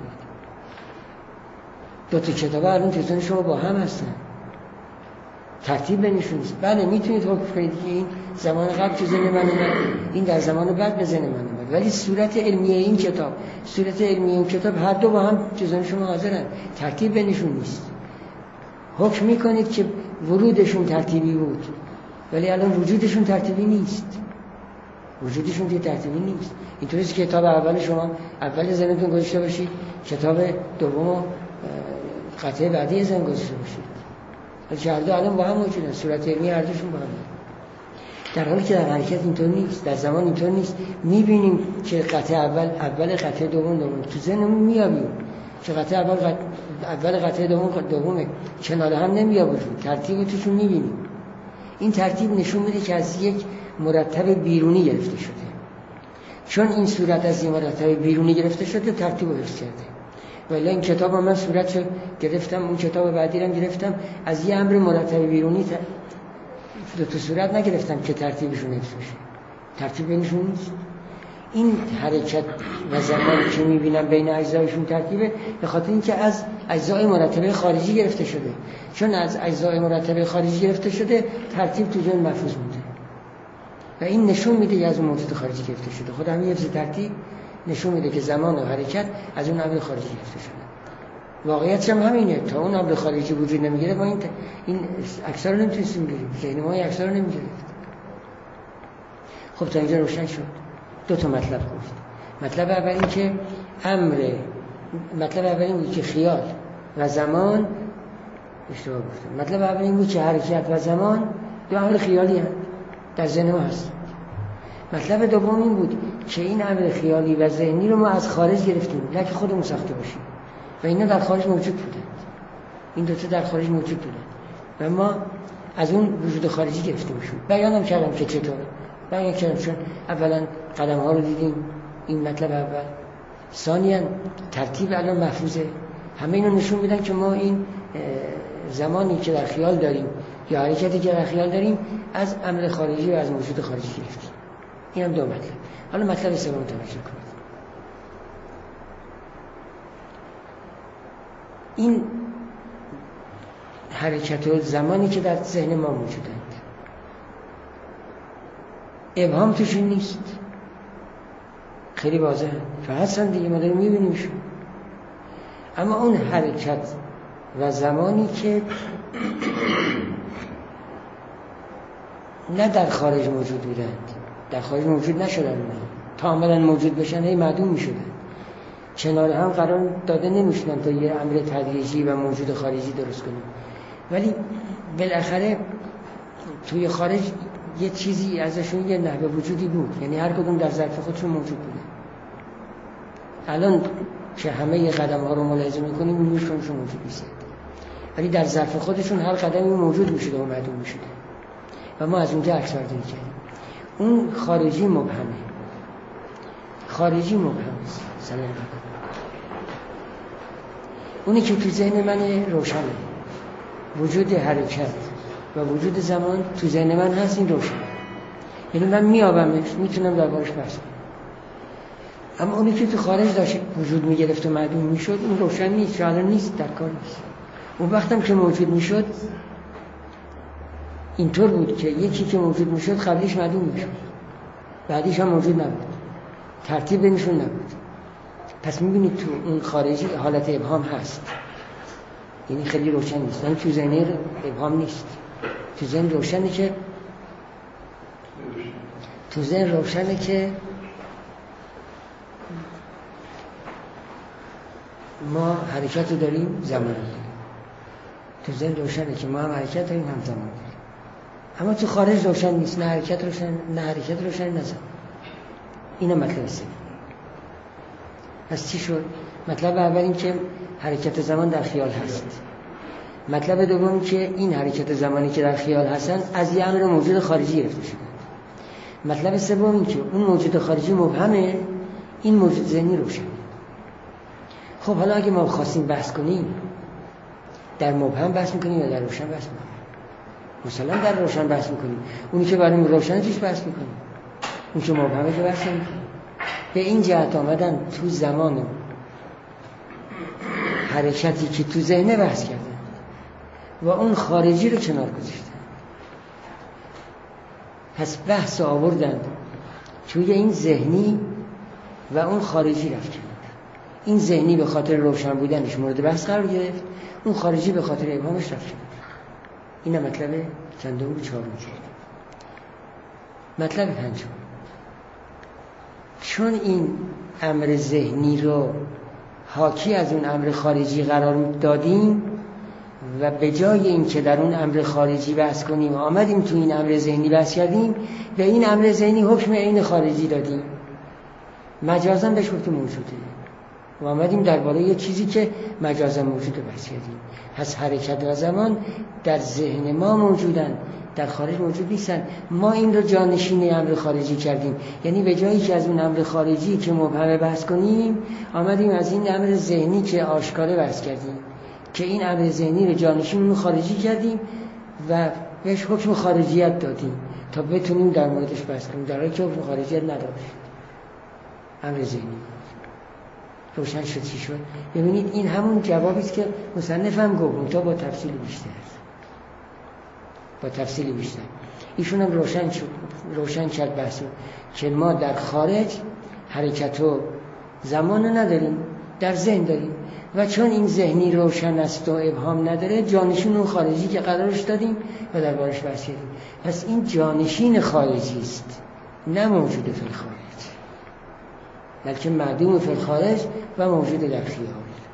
دو تا کتاب الان تو ذهن شما با هم هستن، ترتیب بینشون نیست. بله میتونید حکم کنید که این زمان قبل تو ذهن من اومد، این در زمان بعد به ذهن من اومد، ولی صورت علمی این کتاب هر دو با هم تو ذهن شما حاضرن، ترتیب بینشون نیست. حکم میکنید که ورودشون ترتیبی بود ولی الان وجودشون ترتیبی نیست. وجودشون دیگه ترتیبی نیست. اینطوریه که کتاب اول شما اول ذهنتون گذاشته باشید، کتاب دوم قطعه بعدی ذهن گذاشته باشید. هر دو الان با هم موجودن، صورت علمی هر دوشون با هم. در حالی که در حرکت اینطور نیست، در زمان اینطور نیست. میبینیم که قطعه اول قطعه دوم تو ذهنمون میابیم که قطعه اول قطعه دومه کنار هم نمیاد وجود، ترتیب توشون میبینیم. این ترتیب نشون میده که از یک مرتب بیرونی گرفته شده. چون این صورت از این مرتب بیرونی گرفته شده ترتیب رو حفظ کرده. ولی این کتاب من صورتشو گرفتم، اون کتاب بعدی رو گرفتم از یه امر مرتب بیرونی دو تا صورت نگرفتم که ترتیبشون حفظ بشه. ترتیب بینشون نیست. این حرکت و زمانی که میبینم بین اجزایشون ترتیبه به خاطر اینکه از اجزای مرتبه خارجی گرفته شده. چون از اجزای مرتبه خارجی گرفته شده ترتیب تو ذهن محفوظ مونده و این نشون میده که از اون موجود خارجی گرفته شده. خود همین حفظ ترتیب نشون میده که زمان و حرکت از اون امر خارجی گرفته شده. واقعیتش هم همینه. تا اون امر خارجی وجود نمیگیره ما این اکثر رو نمیتونستیم بگیریم. ذهن ما این اکثر رو نمیگیره. خب تا اینجا روشن شد. دو تا مطلب گفت. مطلب اول این که مطلب اول این بود که خیال و زمان اشتباه گفتم. مطلب اول این بود که حرکت و زمان دو امر خیالی هست، در ذهن ما هست. مطلب دوم این بود که این امر خیالی و ذهنی رو ما از خارج گرفتیم، نه که خودمون ساخته باشیم و اینا در خارج موجود بودند. این دو تا در خارج موجود بودند و ما از اون وجود خارجی گرفتیمشون. بیانم کردم که چطور. بیان کردم چون اولا قدم ها رو دیدیم، این مطلب اول. ثانیاً ترتیب الان محفوظه. همه اینو نشون میدن که ما این زمانی که در خیال داریم یا حرکتی که در خیال داریم از امر خارجی و از موجود خارجی گرفتیم. این هم دو مطلب. حالا مطلب سوم توجه کنید. این حرکت و زمانی که در ذهن ما موجودند ابهام توشون نیست، خیلی واضحه، فهستن دیگه، ما داریم میبینیمشون. اما اون حرکت و زمانی که نه در خارج موجود بودند، در خارج موجود نشدن، تا عملا موجود بشن هی معدوم میشدن، کنار هم قرار داده نمیشدن تا یه امر تدریجی و موجود خارجی درست کنیم. ولی بالاخره توی خارج یه چیزی ازشون یه نحوه وجودی بود، یعنی هر کدوم در ظرف خودشون موجود بوده. الان که همه یه قدم ها رو ملاحظه میکنیم میبینیمشون موجود نیست، ولی در ظرف خودشون هر قدمی موجود میشده و معدوم میشده و ما از اونجا عکس برداری کردیم. اون خارجی مبهمه، خارجی مبهمه. سلام علیکم. اونی که تو ذهن من روشنه، وجود حرکت و وجود زمان تو ذهن من هست، این روشن، یعنی من میابمش، میتونم دربارش بحث کنم. اما اونی که تو خارج داشت وجود میگرفت و معدوم میشد، اون روشن نیست، الان نیست، در کار نیست. اون وقتم که موجود میشد اینطور بود که یکی که موجود میشد قبلیش معدوم میشد، بعدیش هم موجود نبود، ترتیب بینشون نبود. پس میبینید تو اون خارجی حالت ابهام هست، یعنی خیلی روشن نیست. یعنی تو ذهن ابهام نیست، تو ذهن روشنه که ما حرکت رو داریم، زمان رو داریم. تو ذهن روشنه که ما هم حرکت داریم هم زمان داریم. اما تو خارج روشن نیست، نه حرکت روشن نه زمان. اینه مطلب سوم. پس چی شد؟ مطلب اول این که حرکت زمان در خیال هست. مطلب دوم که این حرکت زمانی که در خیال هستن از یه امر موجود خارجی گرفته شده. مطلب سوم این که اون موجود خارجی مبهمه، این موجود ذهنی روشنه. خب حالا اگه ما خواستیم بحث کنیم، در مبهم بحث میکنیم یا در روشن بحث میکنیم؟ مثلا در روشن بحث میکنیم. اونی که برای روشن توش بحث میکنیم، اون که مبهمه که بحث نمیکنیم. به این جهت آمدن تو زمان حرکتی که تو ذهنه بحث کردن و اون خارجی رو کنار گذاشتن. پس بحث آوردن توی این ذهنی و اون خارجی رفت کنار. این ذهنی به خاطر روشن بودنش مورد بحث قرار گرفت، اون خارجی به خاطر ابهامش رفت کنار. اینه مطلب چندم و چهارم. مطلب پنجم، چون این امر ذهنی رو حاکی از اون امر خارجی قرار دادیم و به جای این که در اون امر خارجی بحث کنیم آمدیم تو این امر ذهنی بحث کردیم، به این امر ذهنی حکم عین خارجی دادیم، مجازا بهش گفتیم موجوده و آمدیم درباره یه چیزی که مجازا موجوده بحث کردیم. پس حرکت و زمان در ذهن ما موجودن، در خارج موجود نیستن. ما این رو جانشین امر خارجی کردیم، یعنی به جایی که از اون امر خارجی که مبهم بحث کنیم آمدیم از این امر ذهنی که آشکاره بحث کردیم، که این امر ذهنی رو جانشین اون خارجی کردیم و بهش حکم خارجیت دادیم تا بتونیم در موردش بحث کنیم، در حالی که حکم خارجیت نداشت، امر ذهنی. روشن شد چی شد؟ ببینید این همون جوابی است که مصنف هم گفت، تا با تفصیل بیشتر، با تفصیل بیشتر. ایشون هم روشن کرد بحثو که ما در خارج حرکت و زمان رو نداریم، در ذهن داریم و چون این ذهنی روشن است و ابهام نداره، جانشین اون خارجی که قرارش دادیم و دربارش بحث کردیم. پس این جانشین خارجی است، نه موجود فی الخارج، بلکه معدوم فی الخارج و موجود در خیال.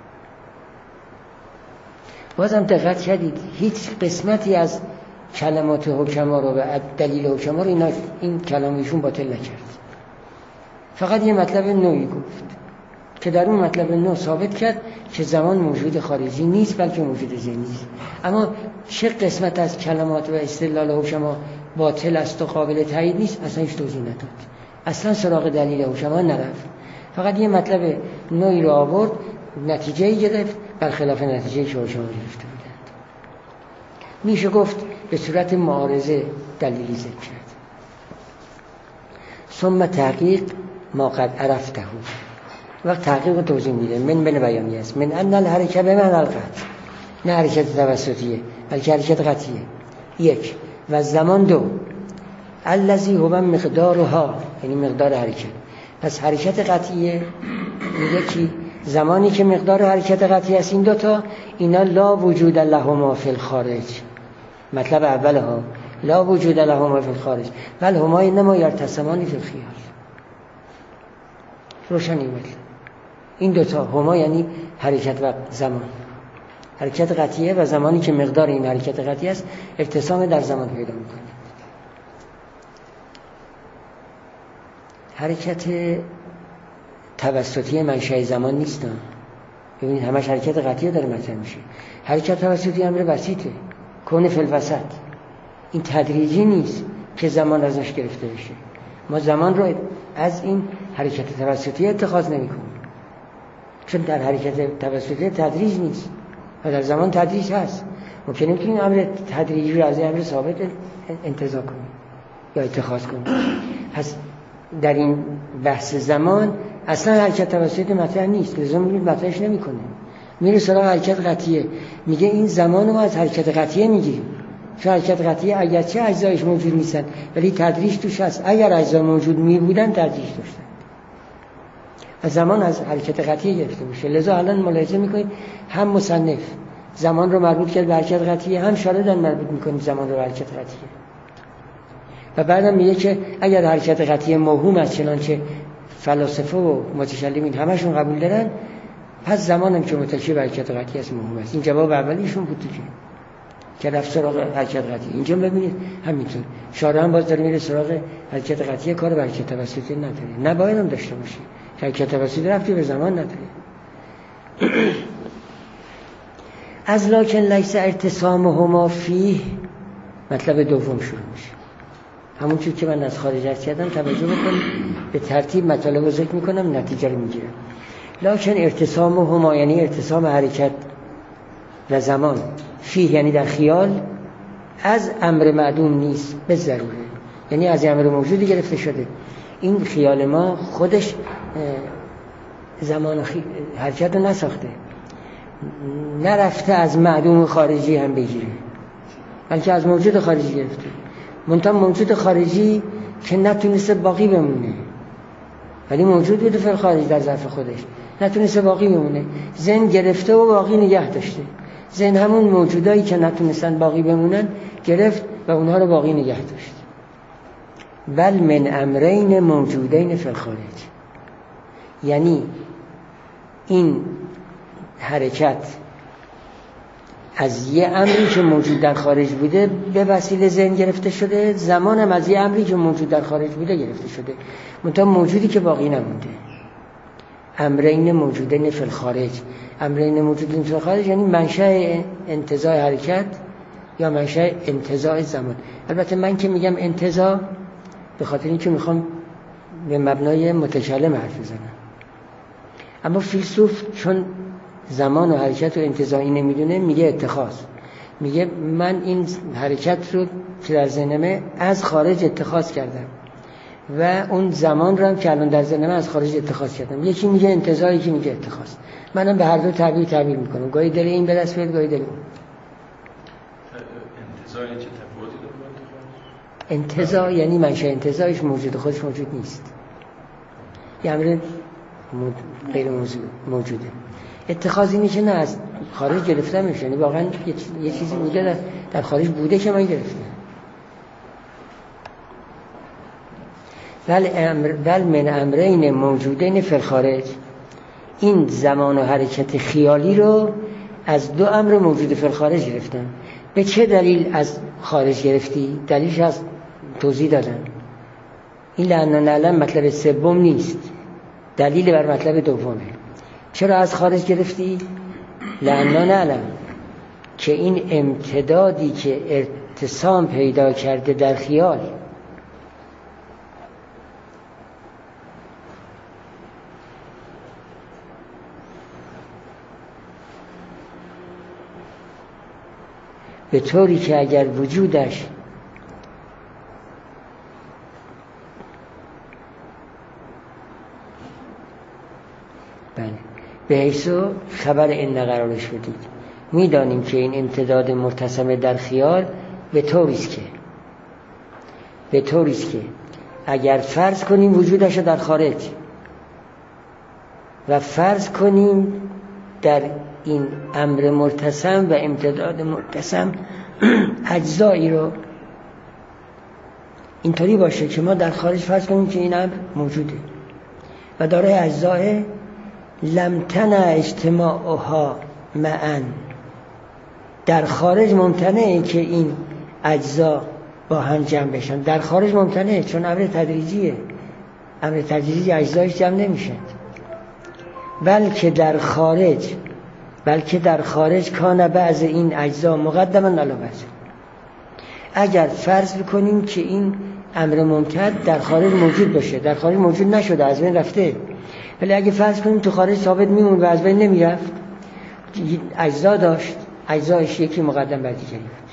بازم دقت کردید هیچ قسمتی از کلمات حکما رو و دلیل حکما رو این کلامشون باطل نکرد، فقط یه مطلب نوعی گفت که در اون مطلب نو ثابت کرد که زمان موجود خارجی نیست بلکه موجود ذهنی است. اما چه قسمت از کلمات و استدلال حکما باطل است و قابل تایید نیست اصلا هیچ توضیح نداد، اصلا سراغ دلیل حکما نرفت، فقط یه مطلب نوعی رو آورد، نتیجه‌ای گرفت برخلاف نتیجه‌ای که حکما گرفته بودند. میشه گفت به صورت معارضه دلیلی ذکر کرد. ثم تحقیق ما قد عرفته، وقت تحقیق رو توضیح میده. من بیانی است من ان الحرکت به معنی القطع، نه حرکت توسطیه بلکه حرکت قطعیه. یک و زمان دو الذی هو مقدارها، یعنی مقدار حرکت. پس حرکت قطعیه یکی، زمانی که مقدار حرکت قطعی است، این دوتا اینا لا وجود لهما فی الخارج. مطلب اول ها لا وجود لهما فی الخارج بل هما انما یرتسمان فی الخیال. روشن این مطلب. این دوتا هما یعنی حرکت و زمان، حرکت قطعیه و زمانی که مقدار این حرکت قطعی است ارتسام در زمان پیدا میکنه. حرکت توسطی منشأ زمان نیست. ببینید همش حرکت قطعی داره مطرح میشه. حرکت توسطی امر بسیطه، کون فی الوسط، این تدریجی نیست که زمان ازش گرفته بشه. ما زمان رو از این حرکت توسطی اتخاذ نمی‌کنیم، چون در حرکت توسطی تدریج نیست و در زمان تدریج هست. ممکنه نمی‌تونیم امر تدریجی رو از امر ثابت انتزاع کنیم یا اتخاذ کنیم. پس در این بحث زمان اصلا حرکت توسطی مطرح نیست، لزوم می‌بینید مطرحش نمی‌کنه، میره سراغ حرکت قطعیه. میگه این زمان رو از حرکت قطعیه میگیریم، چون حرکت قطعیه اگرچه اجزایش موجود نیستن ولی تدریج توش هست. اگر اجزا موجود می‌بودن تدریج داشتن. از زمان از حرکت قطعیه گرفته میشه. لذا الان ملاحظه می‌کنید هم مصنف زمان رو مربوط کرد به حرکت قطعیه، هم شارح مربوط می‌کنه زمان رو به حرکت قطعیه. و بعدم میگه که اگر حرکت قطعیه موهوم است، چنانچه فلاسفه و متکلمین همشون قبول دارن، پس زمانم که متکی به حرکت قطعی است موهوم است. این جواب اولیشون بود دیگه که رفت سراغ حرکت قطعی. اینجا ببینید همینطور شارح هم باز داره میره سراغ حرکت قطعی، کار به حرکت توسطی نداره، نباید هم داشته باشه. حرکت توسطی رفتی به زمان نداره. از لکن لیس ارتسامهما فیه، مطلب دوم شروع میشه. همون چیزی که من از خارج عرض کردم توجه بکنید، به ترتیب مطالب رو ذکر میکنم، نتیجه رو میگیرم. لکن ارتسامهما یعنی ارتسام حرکت و زمان، فیه یعنی در خیال، از امر معدوم نیست به ضروره، یعنی از امر موجودی گرفته شده. این خیال ما خودش زمان حرکت رو نساخته، نرفته از معدوم خارجی هم بگیره، بلکه از موجود خارجی گرفته. منتها موجود خارجی که نتونسته باقی بمونه، ولی موجود بوده فی الخارج در ظرف خودش، نتونسته باقی بمونه، ذهن گرفته و باقی نگه داشته. ذهن همون موجودایی که نتونستن باقی بمونن گرفت و اونها رو باقی نگه داشت. بل من امرین موجودین فی الخارج، یعنی این حرکت از یه امری که موجود در خارج بوده به وسیله ذهن گرفته شده، زمان هم از یه امری که موجود در خارج بوده گرفته شده، منتها موجودی که باقی نمونده. امرین موجودین فی الخارج، امرین موجودین فی الخارج یعنی منشأ انتزاع حرکت یا منشأ انتزاع زمان. البته من که میگم انتزاع به خاطر اینکه میخوام به مبنای متکلم حرف بزنم، اما فیلسوف چون زمان و حرکت و انتزاعی نمیدونه میگه اتخاذ، میگه من این حرکت رو که در ذهنمه از خارج اتخاذ کردم و اون زمان رو هم که الان در ذهنمه از خارج اتخاذ کردم. یکی میگه انتزاعی، یکی میگه اتخاذ. منم به هر دو تعبیر میکنم، گاهی دل این به دست بیاد، گاهی دل اون. انتزاع چه تفاوتی داره با اتخاذ؟ انتزاع یعنی منشأ انتزاعش موجود خودش موجود نیست، یه امر غیر موجوده. اتخاذ اینه که نه از خارج گرفتم میشه، یعنی واقعا یه چیزی بوده در خارج بوده که من گرفتم. بل من امرین موجودین فی الخارج، این زمان و حرکت خیالی رو از دو امر موجود فی الخارج گرفتم. به چه دلیل از خارج گرفتی؟ دلیلش از توضیح دادن. این لأننا نعلم مطلب سوم نیست، دلیل بر مطلب دومه. چرا از خارج گرفتی؟ لأننا نعلم که این امتدادی که ارتسام پیدا کرده در خیال به طوری که اگر وجودش به حیثو خبر این قرارش بدید، میدانیم که این امتداد مرتسم در خیال به طوریست که اگر فرض کنیم وجودش در خارج و فرض کنیم در این امر مرتسم و امتداد مرتسم اجزایی رو اینطوری باشه که ما در خارج فرض کنیم که این امر موجوده و داره اجزای لم تنع اجتماعها معا، در خارج ممتنعه که این اجزا با هم جمع بشن. در خارج ممتنعه چون امر تدریجیه، امر تدریجی اجزایش جمع نمیشن. بلکه در خارج کان بعض این اجزا مقدما علی بعض. اگر فرض بکنیم که این امر ممتد در خارج موجود باشه، در خارج موجود نشده، از بین رفته، ولی اگه فرض کنیم تو خارج ثابت میمون و از بین نمیرفت، اجزا داشت، اجزایش یکی مقدم بر دیگری بود.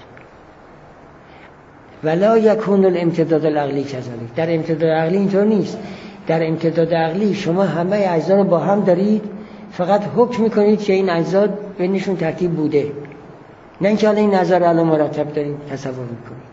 ولا یکون الامتداد العقلی کذالک. در امتداد عقلی اینطور نیست. در امتداد عقلی شما همه اجزا رو با هم دارید، فقط حکم میکنید که این اجزا بینشون ترتیب بوده، نه اینکه این نظر الان مرتب دارید تصور میکنید.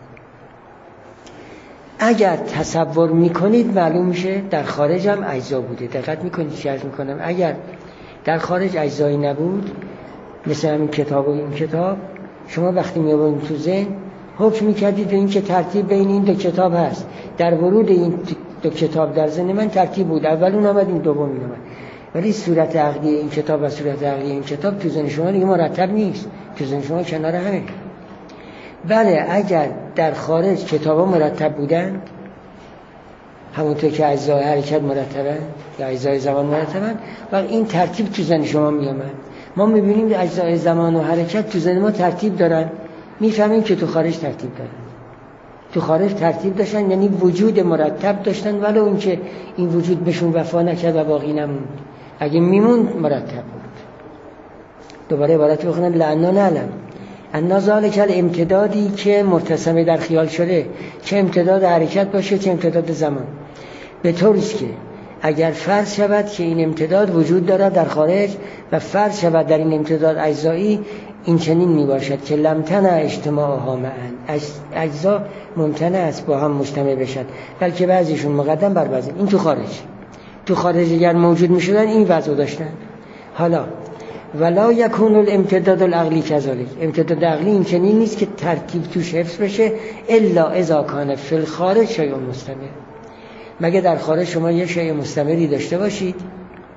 اگر تصور میکنید معلوم میشه در خارج هم اجزا بوده. دقت میکنید چی عرض میکنم؟ اگر در خارج اجزایی نبود، مثل همین کتاب و این کتاب، شما وقتی میابرید تو ذهن حکم میکردید به این که ترتیب بین این دو کتاب هست. در ورود این دو کتاب در ذهن من ترتیب بود، اولون آمد این دوم این آمد، ولی صورت عقلی این کتاب و صورت عقلی این کتاب تو ذهن شما دیگه مرتب نیست، تو ذهن شما کنار همه. بله اگر در خارج کتابا مرتب بودن، همونطور که اجزای حرکت مرتبن یا اجزای زمان مرتبن، و این ترتیب تو ذهن شما میامد. ما میبینیم اجزای زمان و حرکت تو ذهن ما ترتیب دارن، میفهمیم که تو خارج ترتیب دارن. تو خارج ترتیب داشتن یعنی وجود مرتب داشتن، ولو اینکه این وجود بهشون وفا نکرد و باقی نموند. اگه میموند مرتب بود. دوباره عبارت بخونم لأننا نعلم ان ذلک الامتدادی که مرتسم در خیال شده، چه امتداد حرکت باشه چه امتداد زمان، به طوریست که اگر فرض شود که این امتداد وجود دارد در خارج و فرض شود در این امتداد اجزایی، این چنین می باشد که لم تنع اجتماعها معا، اجزا ممتنع است با هم مجتمع بشد، بلکه بعضیشون مقدم بر بعضی. این تو خارج اگر موجود می شدن این وضع داشتن. حالا ولا یکون الامتداد العقلی کذالک، امتداد عقلی این چنین نیست که ترتیب توش حفظ بشه الا اذا کان فی الخارج شیء مستمر، مگه در خارج شما یه شیء مستمری داشته باشید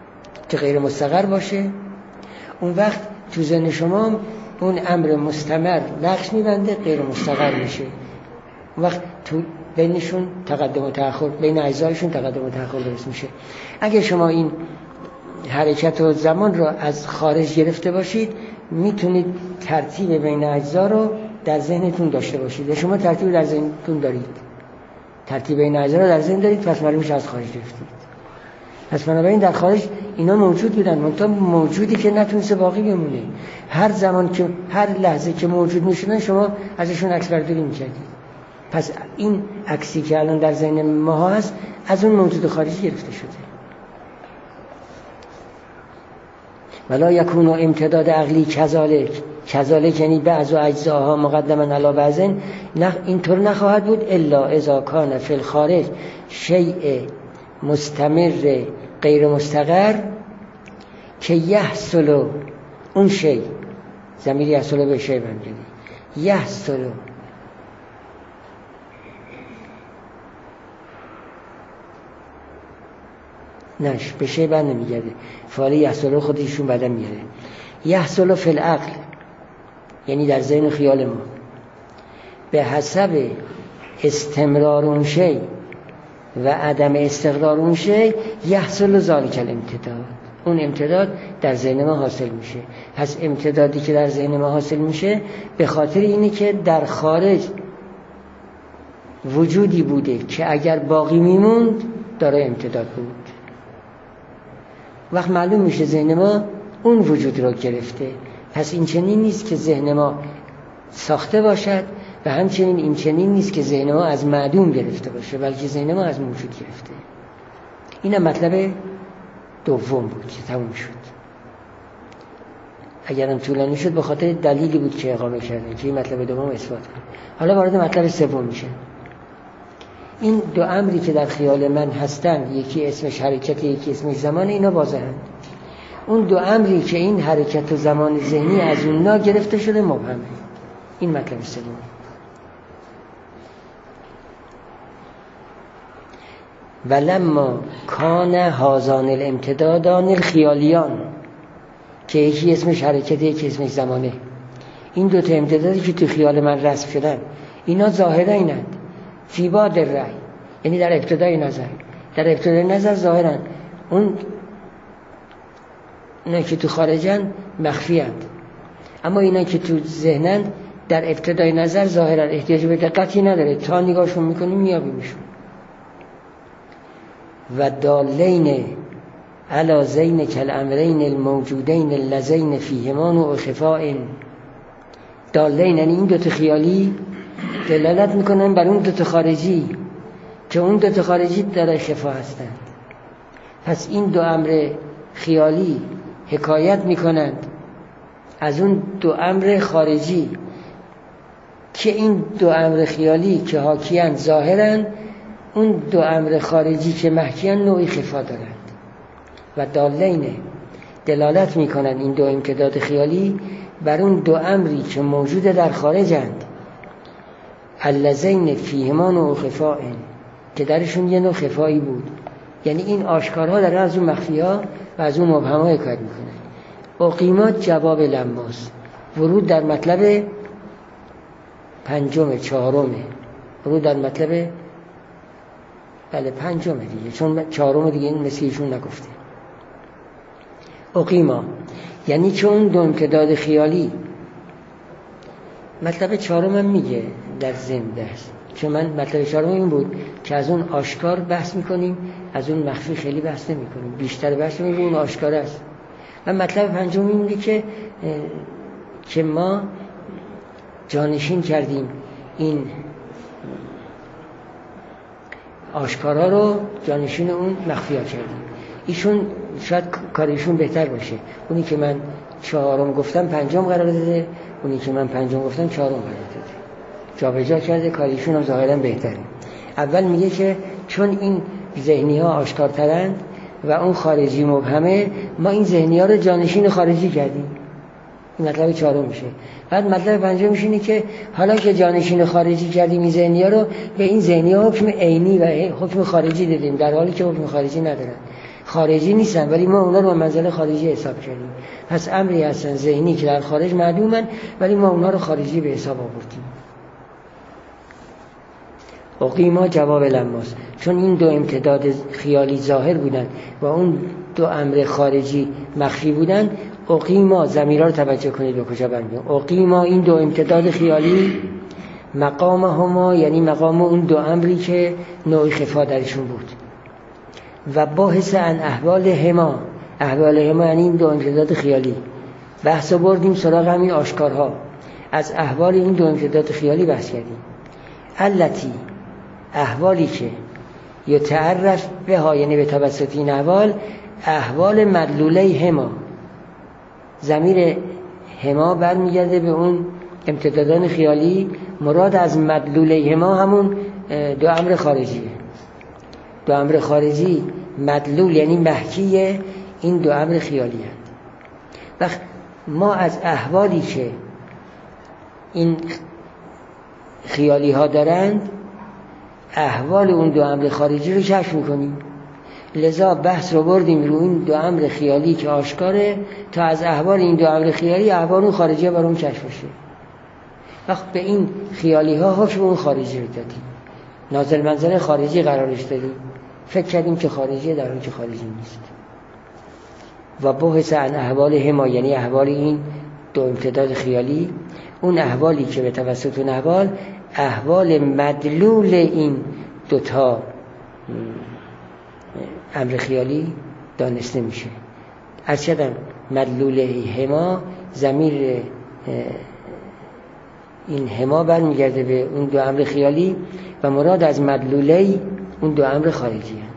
که غیر مستقر باشه، اون وقت تو ذهن شما اون امر مستمر نقش میبنده، غیر مستقر میشه. اون وقت تو بینشون تقدم و تأخر، بین اجزایشون تقدم و تأخر درست میشه. اگه شما این حرکت و زمان رو از خارج گرفته باشید، میتونید ترتیب بین اجزا رو در ذهنتون داشته باشید. شما ترتیب در ذهنتون دارید، ترتیب بین اجزا رو در ذهن دارید، پس معلوم میشه از خارج گرفتید. پس بنابراین در خارج اینا موجود بودن، منتها موجودی که نتونسته باقی بمونه. هر زمان که هر لحظه که موجود میشدن شما ازشون عکس برداری میکردید. پس این عکسی که الان در ذهن ما هست از اون موجود خارجی گرفته شده. ولا یکون امتداد عقلی کذالک یعنی بعض اجزاها مقدما علی بعض، اینطور نخواهد بود الا اذا کان فی الخارج شیء مستمر غیر مستقر که یحصل اون شیء، ضمیر یحصل به شیء برمیگرده، یحصل نش به شیء بر نمیگرده، فعل یحصل خودشون بعدا میاره. یحصل فی العقل یعنی در ذهن و خیال ما، به حسب استمرار اون شیء و عدم استقرار اون شیء یحصل ذالک الامتداد، اون امتداد در ذهن ما حاصل میشه. پس امتدادی که در ذهن ما حاصل میشه به خاطر اینه که در خارج وجودی بوده که اگر باقی میموند داره امتداد بود. وقت معلوم میشه ذهن ما اون وجود رو گرفته. پس این چنین نیست که ذهن ما ساخته باشد و همچنین این چنین نیست که ذهن ما از معدوم گرفته باشه، بلکه ذهن ما از موجود گرفته. اینم مطلب دوم بود که تموم شد. اگرم طولانی شد به خاطر دلیلی بود که اقامه کردن که این مطلب دوم اثبات کنه. حالا وارد مطلب سوم میشه. این دو امری که در خیال من هستن، یکی اسمش حرکت، یکی اسمش زمان، اینا واضحن. اون دو امری که این حرکت و زمان ذهنی از اونها گرفته شده مبهمه. این مطلب سوم. ولما کان هازان الامتدادان الخیالیان که یکی اسمش حرکت، یکی اسمش زمانه، این دو تا امتدادی که تو خیال من رسم شدن اینا ظاهرا اینند فی باد الرأی، یعنی در ابتدای نظر، در ابتدای نظر ظاهرا اون اینا که تو خارجن مخفیند، اما اینا که تو ذهنند در ابتدای نظر ظاهرا احتیاج به دقتی نداره، تا نگاهشون میکنیم میابیمشون. و دالین علی زین کالامرین الموجودین اللذین فیهما و خفاء، دالین یعنی این دوتا خیالی دلالت میکنن بر اون دوتا خارجی که اون دوتا خارجی در خفا هستند. پس این دو امر خیالی حکایت میکنند از اون دو امر خارجی که این دو امر خیالی که حاکیان ظاهرن، اون دو امر خارجی که محکیان نوعی خفا دارند. و دالین دلالت میکنند این دو امتداد خیالی بر اون دو امری که موجود در خارجند، اللذین فیهما نوع خفاء، که درشون یه نوع خفایی بود. یعنی این آشکارها در از اون مخفیها و از اون مبهمها حکایت میکنند. اقیمات جواب لماس، ورود در مطلب پنجم چهارمه، ورود در مطلب پنجمه دیگه، چون چهارم دیگه این مثلیشون نگفته. اقیما یعنی چون دو امتداد خیالی، مطلب چهارم هم میگه در زنده است، چون من مطلب چهارم این بود که از اون آشکار بحث میکنیم، از اون مخفی خیلی بحث نمیکنیم، بیشتر بحث میکنیم اون آشکار است. و مطلب پنجم این بود که ما جانشین کردیم این آشکارا رو، جانشین اون مخفیا کردیم. ایشون شاید کاریشون بهتر باشه، اونی که من چهارم گفتم پنجم قرار داده، اونی که من پنجم گفتم چهارم قرار داده، جا به جا کرده، کاریشون هم ظاهرا بهتره. اول میگه که چون این ذهنی ها آشکارترند و اون خارجی مبهمه، ما این ذهنی ها رو جانشین خارجی کردیم. این مطلب چهارم میشه. بعد مطلب پنجم میشه اینه که حالا که جانشین خارجی کردیم این ذهنی ها رو، به این ذهنی ها حکم عینی و حکم خارجی دادیم، در حالی که حکم خارجی ندارن. خارجی نیستن ولی ما اونا رو به منزله خارجی حساب کردیم. پس امری هستن ذهنی که در خارج معدومن ولی ما اونا رو خارجی به حساب آوردیم. اقیما جواب لماست، چون این دو امتداد خیالی ظاهر بودن و اون دو امر خارجی مخفی بودن. اقیما ضمیرها رو توجه کنید به کجا برمیگردن. اقیما این دو امتداد خیالی مقام هما یعنی مقام اون دو امری که نوع خفا درشون بود. و باحث عن احوال هما، احوال هما یعنی این دو امتداد خیالی. بحث بردیم سراغ همین آشکارها، از احوال این دو امتداد خیالی بحث کردیم. التی احوالی که یتعرف به ها یعنی به توسط این احوال مدلوله هما. ضمیر هما برمیگرده به اون امتدادان خیالی. مراد از مدلوله هما همون دو امر خارجیه. دو امر خارجی مدلول یعنی محکی این دو امر خیالی هست. وقت ما از احوالی که این خیالی ها دارند احوال اون دو امر خارجی رو کشف میکنیم. لذا بحث رو بردیم رو این دو امر خیالی که آشکاره تا از احوال این دو امر خیالی احوال اون خارجی ها برام کشف بشه. وقت به این خیالی ها حکم اون خارجی رو دادیم، نازل منزل خارجی قرارش دادیم، فکر کردیم که خارجی در حالی که خارجی نیست. و بحث عن احوال هما یعنی احوال این دو امتداد خیالی، اون احوالی که به توسط اون احوال مدلول این دوتا امر خیالی دانسته میشه. از چدم مدلول هما ضمیر این هما برمیگرده به اون دو امر خیالی و مراد از مدلوله اون دو امر خارجی هست.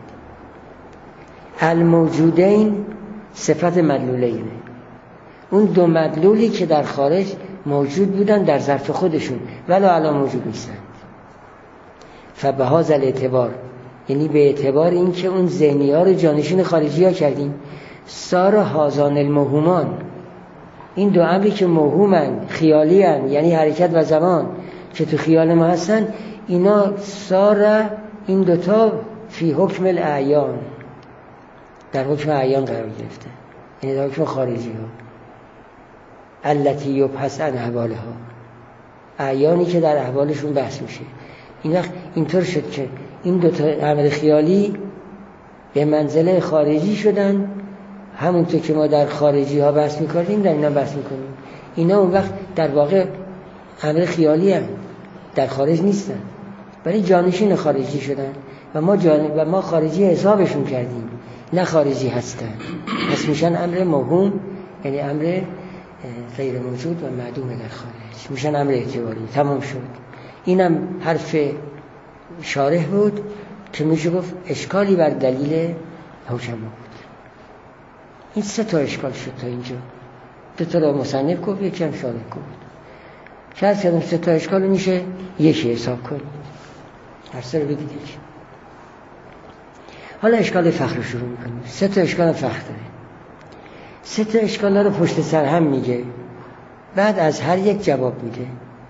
الموجودین صفت مدلولینه، اون دو مدلولی که در خارج موجود بودن در ظرف خودشون ولی الان موجود نیستن. فبهذا الاعتبار یعنی به اعتبار این که اون ذهنی ها رو جانشین خارجی ها کردیم. سار هازان الموهومان، این دو امری که موهومن خیالی هن یعنی حرکت و زمان که تو خیال ما هستن، اینا سار این دوتا فی حکم الاعیان در حکم اعیان قرار گرفته، یعنی در حکم خارجی ها. التی یبحث عن احوالها، اعیانی که در احوالشون بحث میشه. این وقت اینطور شد که این دوتا امر خیالی به منزله خارجی شدن، همونطور که ما در خارجی ها بحث میکنیم در اینا بحث میکنیم. اینا اون وقت در واقع امر خیالی هم در خارج نیستن ولی جانشین خارجی شدن و ما خارجی حسابشون کردیم، نه خارجی هستن. پس میشن امر موهوم یعنی امر غیر موجود و معدوم در خارج، میشن امر اعتباری. تمام شد. اینم حرف شارح بود که میشه گفت اشکالی بر دلیل حکما بود. این 3 تا اشکال شد تا اینجا. 2 تا رو مصنف گفت، یکی هم شارح گفت. شاید کردم 3 تا اشکال رو میشه یکی حساب کنید، هر 3 رو بگید یکی. حالا اشکال فخر رو شروع میکنیم. 3 تا اشکال فخر داره. 3 تا اشکال رو پشت سر هم میگه، بعد از هر یک جواب میده.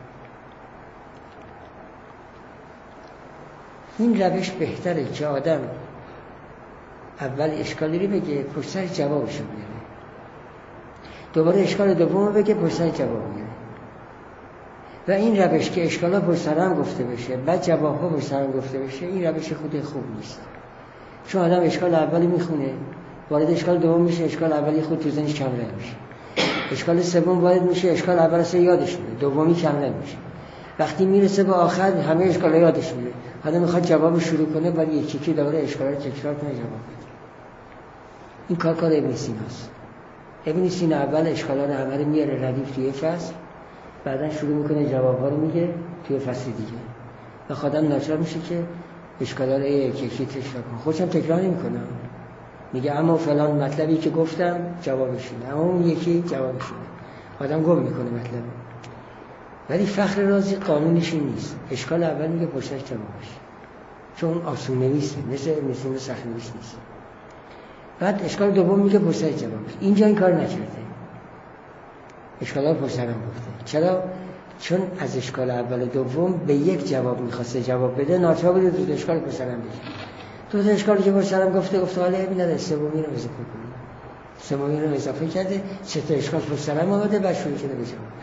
این روش بهتره که آدم اول اشکالی رو بگه پشت سر جوابش رو بیاره، دوباره اشکال دوم رو بگه پشت سر جواب بیاره. و این روش که اشکالا پشت سر هم گفته بشه بعد جوابها پشت سر هم گفته بشه، این روش خود خوب نیست. چون آدم اشکال اولی میخونه، وارد اشکال دوم میشه، اشکال اولی خود تو ذهنش کم رنگ میشه، اشکال سوم وارد میشه، اشکال اول اصلا یادش میره، دومی کم رنگ میشه. وقتی میرسه به آخر همه اشکالا یادش میره، آدم میخواد جواب شروع کنه ولی یکی دوباره اشکالا رو تکرار کنه جواب بده. این کار ابن سیناست. ابن سینا اول اشکالا رو همه رو میاره ردیف توی فصل، بعدا شروع میکنه جوابها رو میگه توی فصل دیگه. و خودم ناچار میشه که اشکالا رو یکی تکرار کنه. خودم تکرار نمیکنم، میگه اما فلان مطلبی که گفتم جوابشونه، اما اون یکی جوابشونه. آدم گم میکنه مطلب. ولی فخر رازی قانونش این نیست. اشکال اول میگه پشتش جوابش، چون آسون نویسه، مثل سخت نویس نیست. بعد اشکال دوم میگه پشتش جوابش. اینجا این کار نکرده، اشکالا پشت هم گفته. چرا؟ چون از اشکال اول و دوم به یک جواب میخواسته جواب بده، ناچار بوده دو اشکال پشت هم بشه. دو تا اشکالی که سرم گفته حالا ببینید سومی رو اضافه کنید. سومی رو اضافه کرده، سه تا اشکال پشت سرم آمده بعد شروع شده به جواب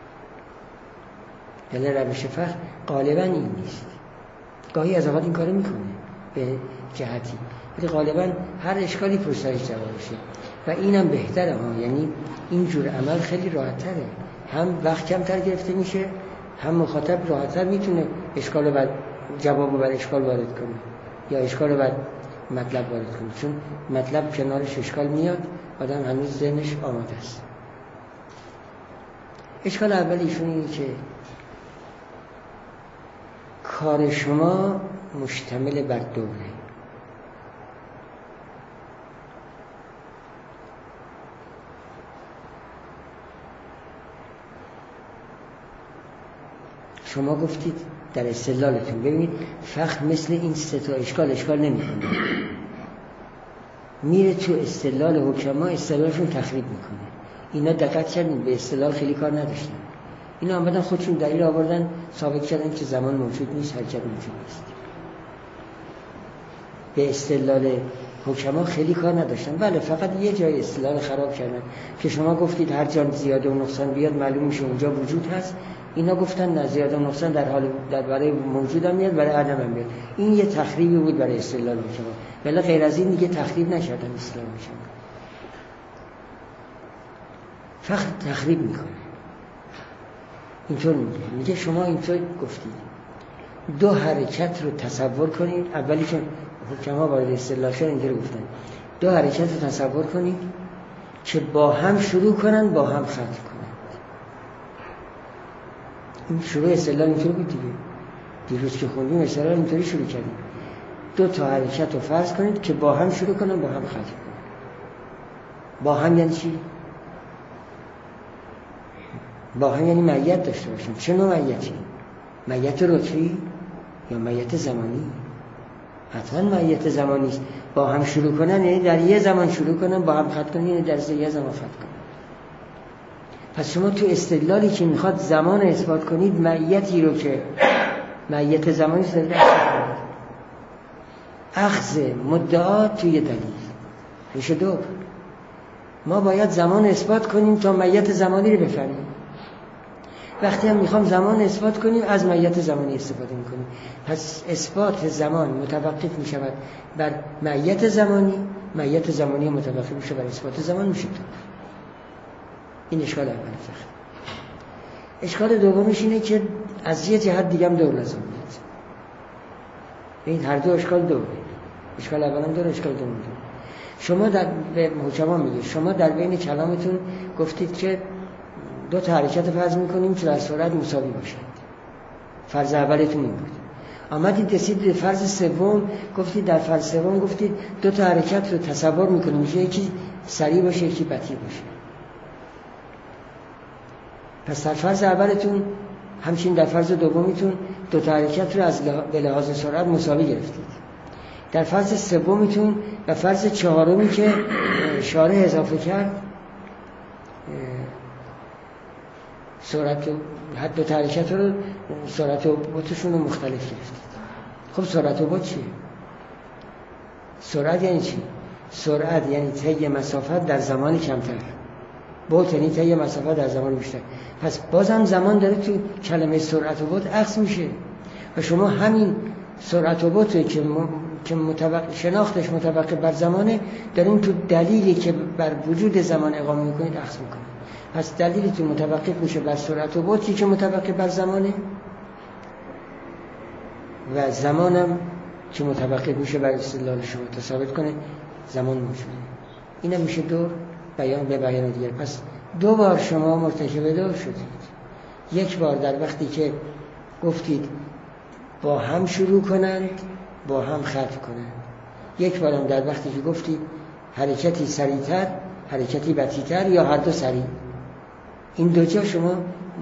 دادن. یعنی روش فقه غالبا این نیست. گاهی از اوقات این کارو میکنه به جهتی، ولی غالبا هر اشکالی پشت سرش جواب میشه و اینم بهتره ها. یعنی این جور عمل خیلی راحت تره، هم وقت کمتر گرفته میشه، هم مخاطب راحت‌تر میتونه اشکال رو بعد جواب رو بر اشکال وارد کنه یا اشکال رو بعد مطلب وارد کنه، چون مطلب کنارش اشکال میاد، آدم هنوز ذهنش آماده است. اشکال اول ایشون اینه که کار شما مشتمل بر دوره. شما گفتید در استدلالتون، ببینید فقط مثل این سه تا اشکال نمیکنه، میره تو استدلال حکما، استدلالشون تخریب میکنه. اینا دقت کردین به استدلال خیلی کار نداشتن، اینا آمدن خودشون دلیل آوردن، ثابت کردن که زمان موجود نیست، حرکت موجود نیست. به استدلال حکما خیلی کار نداشتن. بله فقط یه جای استدلال خراب کردن که شما گفتید هر جا زیاده و نقصان بیاد معلوم میشه اونجا وجود هست. اینا گفتن نه، زیاده و نقصان در برای موجود هم میاد، برای عدم هم میاد. این یه تخریبی بود برای استدلال حکما، ولی غیر از این دیگه تخریب نکردن استدلال حکما، فقط تخریب میکنه. اینطور میگه شما اینطور گفتید دو حرکت رو تصور کنید. اولی که حکما وارد استدلال شدن اینطور گفتن دو حرکت رو تصور کنید که با هم شروع کنن، با هم ختم کنن. این شروع استدلال اینطور بود دیگه، دیروز که خوندیم استدلال اینطوری شروع کردیم. دو تا حرکت رو فرض کنید که با هم شروع کنن، با هم ختم کنن. با هم یعنی چی؟ با هم یعنی معیت داشته باشیم. چه نوع معیتی؟ معیت رتبی یا معیت زمانی؟ حتما معیت زمانی است. با هم شروع کنن یعنی در یه زمان شروع کنن، با هم ختم کنن یعنی در یه زمان ختم کنن. پس شما تو استدلالی که میخواد زمان اثبات کنید، معیتی رو که معیت زمانی است در اخذ مدعا توی دلیل میشه دو. ما باید زمان اثبات کنیم تا معیت زمانی رو بفهمیم. وقتی هم میخوام زمان اثبات کنیم از معیت زمانی استفاده میکنیم. پس اثبات زمان متوقف میشود بر معیت زمانی، معیت زمانی متوقف میشه بر اثبات زمان، میشه تو. این اشکال اول فقط. اشکال دومش اینه که از یه جهت دیگه هم دور لازم میاد. این هر دو اشکال دوره. اشکال اول هم دوره، اشکال دوم دوره. شما در به حکما میگه شما در بین کلامتون گفتید که دو تا حرکت فرض میکنیم که در سرعت مساوی باشند. فرض اولتون این بود. آمدید رسید فرض سوم، گفتید در فرض سوم گفتید دو تا حرکت رو تصور میکنیم که یکی سریع باشه یکی بطیء باشه. پس در فرض اولتون همچنین در فرض دومیتون دو تا حرکت رو از به لحاظ سرعت مساوی گرفتید. در فرض سومیتون و فرض چهارمی که شارح اضافه کرد سرعت و حد دو تا حرکت رو سرعت و بطشون رو مختلف گرفتید. خب سرعت و بط چیه؟ سرعت یعنی چی؟ سرعت یعنی طی مسافت در زمان کمتر، بط یعنی طی مسافت در زمان بیشتر. پس بازم زمان داره تو کلمه سرعت و بط عکس میشه و شما همین سرعت و بطه که شناختش متوقف بر زمانه دارین تو دلیلی که بر وجود زمان اقامه میکنید عکس میکنید. پس دلیلتون متوقف میشه بر سرعت و بطی که متوقف بر زمانه و زمانم که متوقف میشه بر استدلال شما تا ثابت کنه زمان موجوده. اینم میشه دور بیان به بیان دیگر. پس دو بار شما مرتکب دور شدید. یک بار در وقتی که گفتید با هم شروع کنند با هم ختم کنند، یک بارم در وقتی که گفتید حرکتی سریعتر حرکتی بطی‌تر یا هر دو سریع. این دو جا شما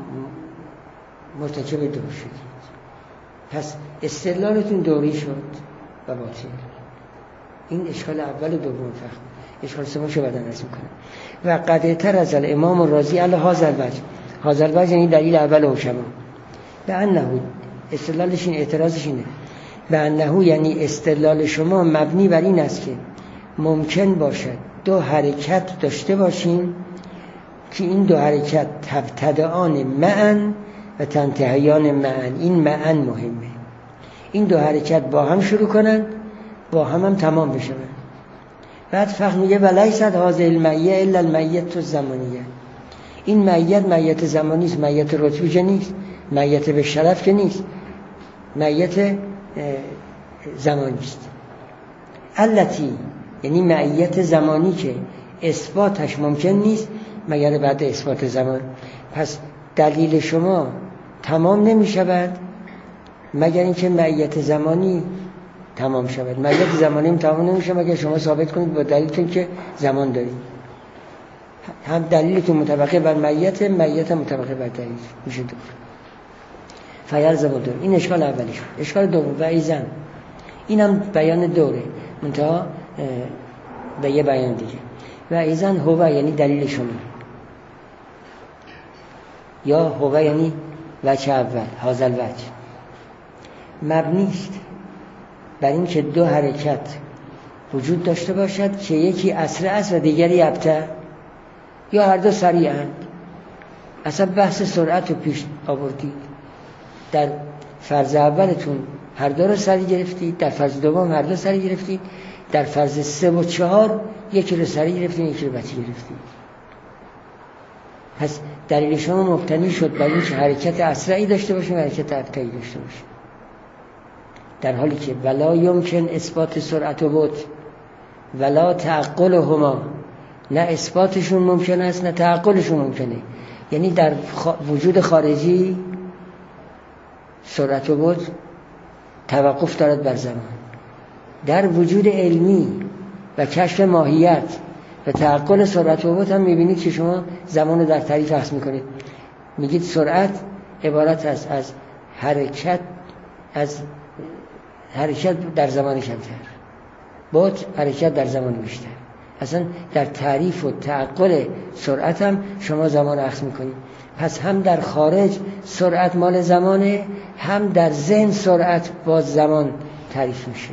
مرتکب دور شدید. پس استدلالتون دوری شد و باطل. این اشکال اول و دوم فهم. اشکال سوم شو بعداً عرض می‌کنم. و قدتر از الامام الرازی علی هذا الوجه. هذا الوجه یعنی دلیل اول حکما. به انه استدلالش این اعتراضش اینه به انه یعنی استدلال شما مبنی بر این است که ممکن باشد دو حرکت داشته باشیم که این دو حرکت تبتدعان معن و تنتهیان معن. این معن مهمه، این دو حرکت با هم شروع کنند با هم تمام بشوند. بعد فقط میگه ولیست هذه المعیه الا المعیت الزمانیه. این معیت زمانی است، معیت رتبه که نیست، معیت به شرف که نیست، معیت زمانی است. التی یعنی معیت زمانی که اثباتش ممکن نیست مگر بعد اثبات زمان. پس دلیل شما تمام نمی شود مگر اینکه معیت زمانی تمام شود. معیت زمانی تمام نمی شود مگر شما ثابت کنید با دلیلتون که زمان دارید. هم دلیلتون مطابقه بر معیت مطابقه بر دلیل میشه دور. فیلزم دور. این اشکال اولیش. اشکال دوم و ایزن، اینم بیان دوره منتها به یه بیان دیگه. و ایزن هو یعنی دلیل شما، یا هو یعنی وجه اول، هازل وجه مبنیست بر این که دو حرکت وجود داشته باشد که یکی اسرع است و دیگری ابطأ، یا هر دو سریعند. اصلا بحث سرعت رو پیش آوردید. در فرض اولتون هر دو رو سریع گرفتید، در فرض دوم هر دو سریع گرفتید، در فرض 3 و 4 یکی رو سریع گرفتید یکی رو بطیء گرفتید. پس دلیل شما مبتنی شد بر این که حرکت اسرعی داشته باشیم و حرکت ابطئی داشته باشیم، در حالی که ولا یمکن اثبات سرعت و بطء ولا تعقلهما، نه اثباتشون ممکن است نه تعقلشون ممکنه. یعنی در وجود خارجی سرعت و بطء توقف دارد بر زمان، در وجود علمی و کشف ماهیت و تعقل سرعت و بطء هم میبینید که شما زمان رو در تعریف بحث میکنید. میگید سرعت عبارت است از حرکت در زمان کمتر، بطء حرکت در زمان بیشتر. اصلا در تعریف و تعقل سرعت هم شما زمان اخذ میکنید. پس هم در خارج سرعت مال زمانه، هم در ذهن سرعت با زمان تعریف میشه.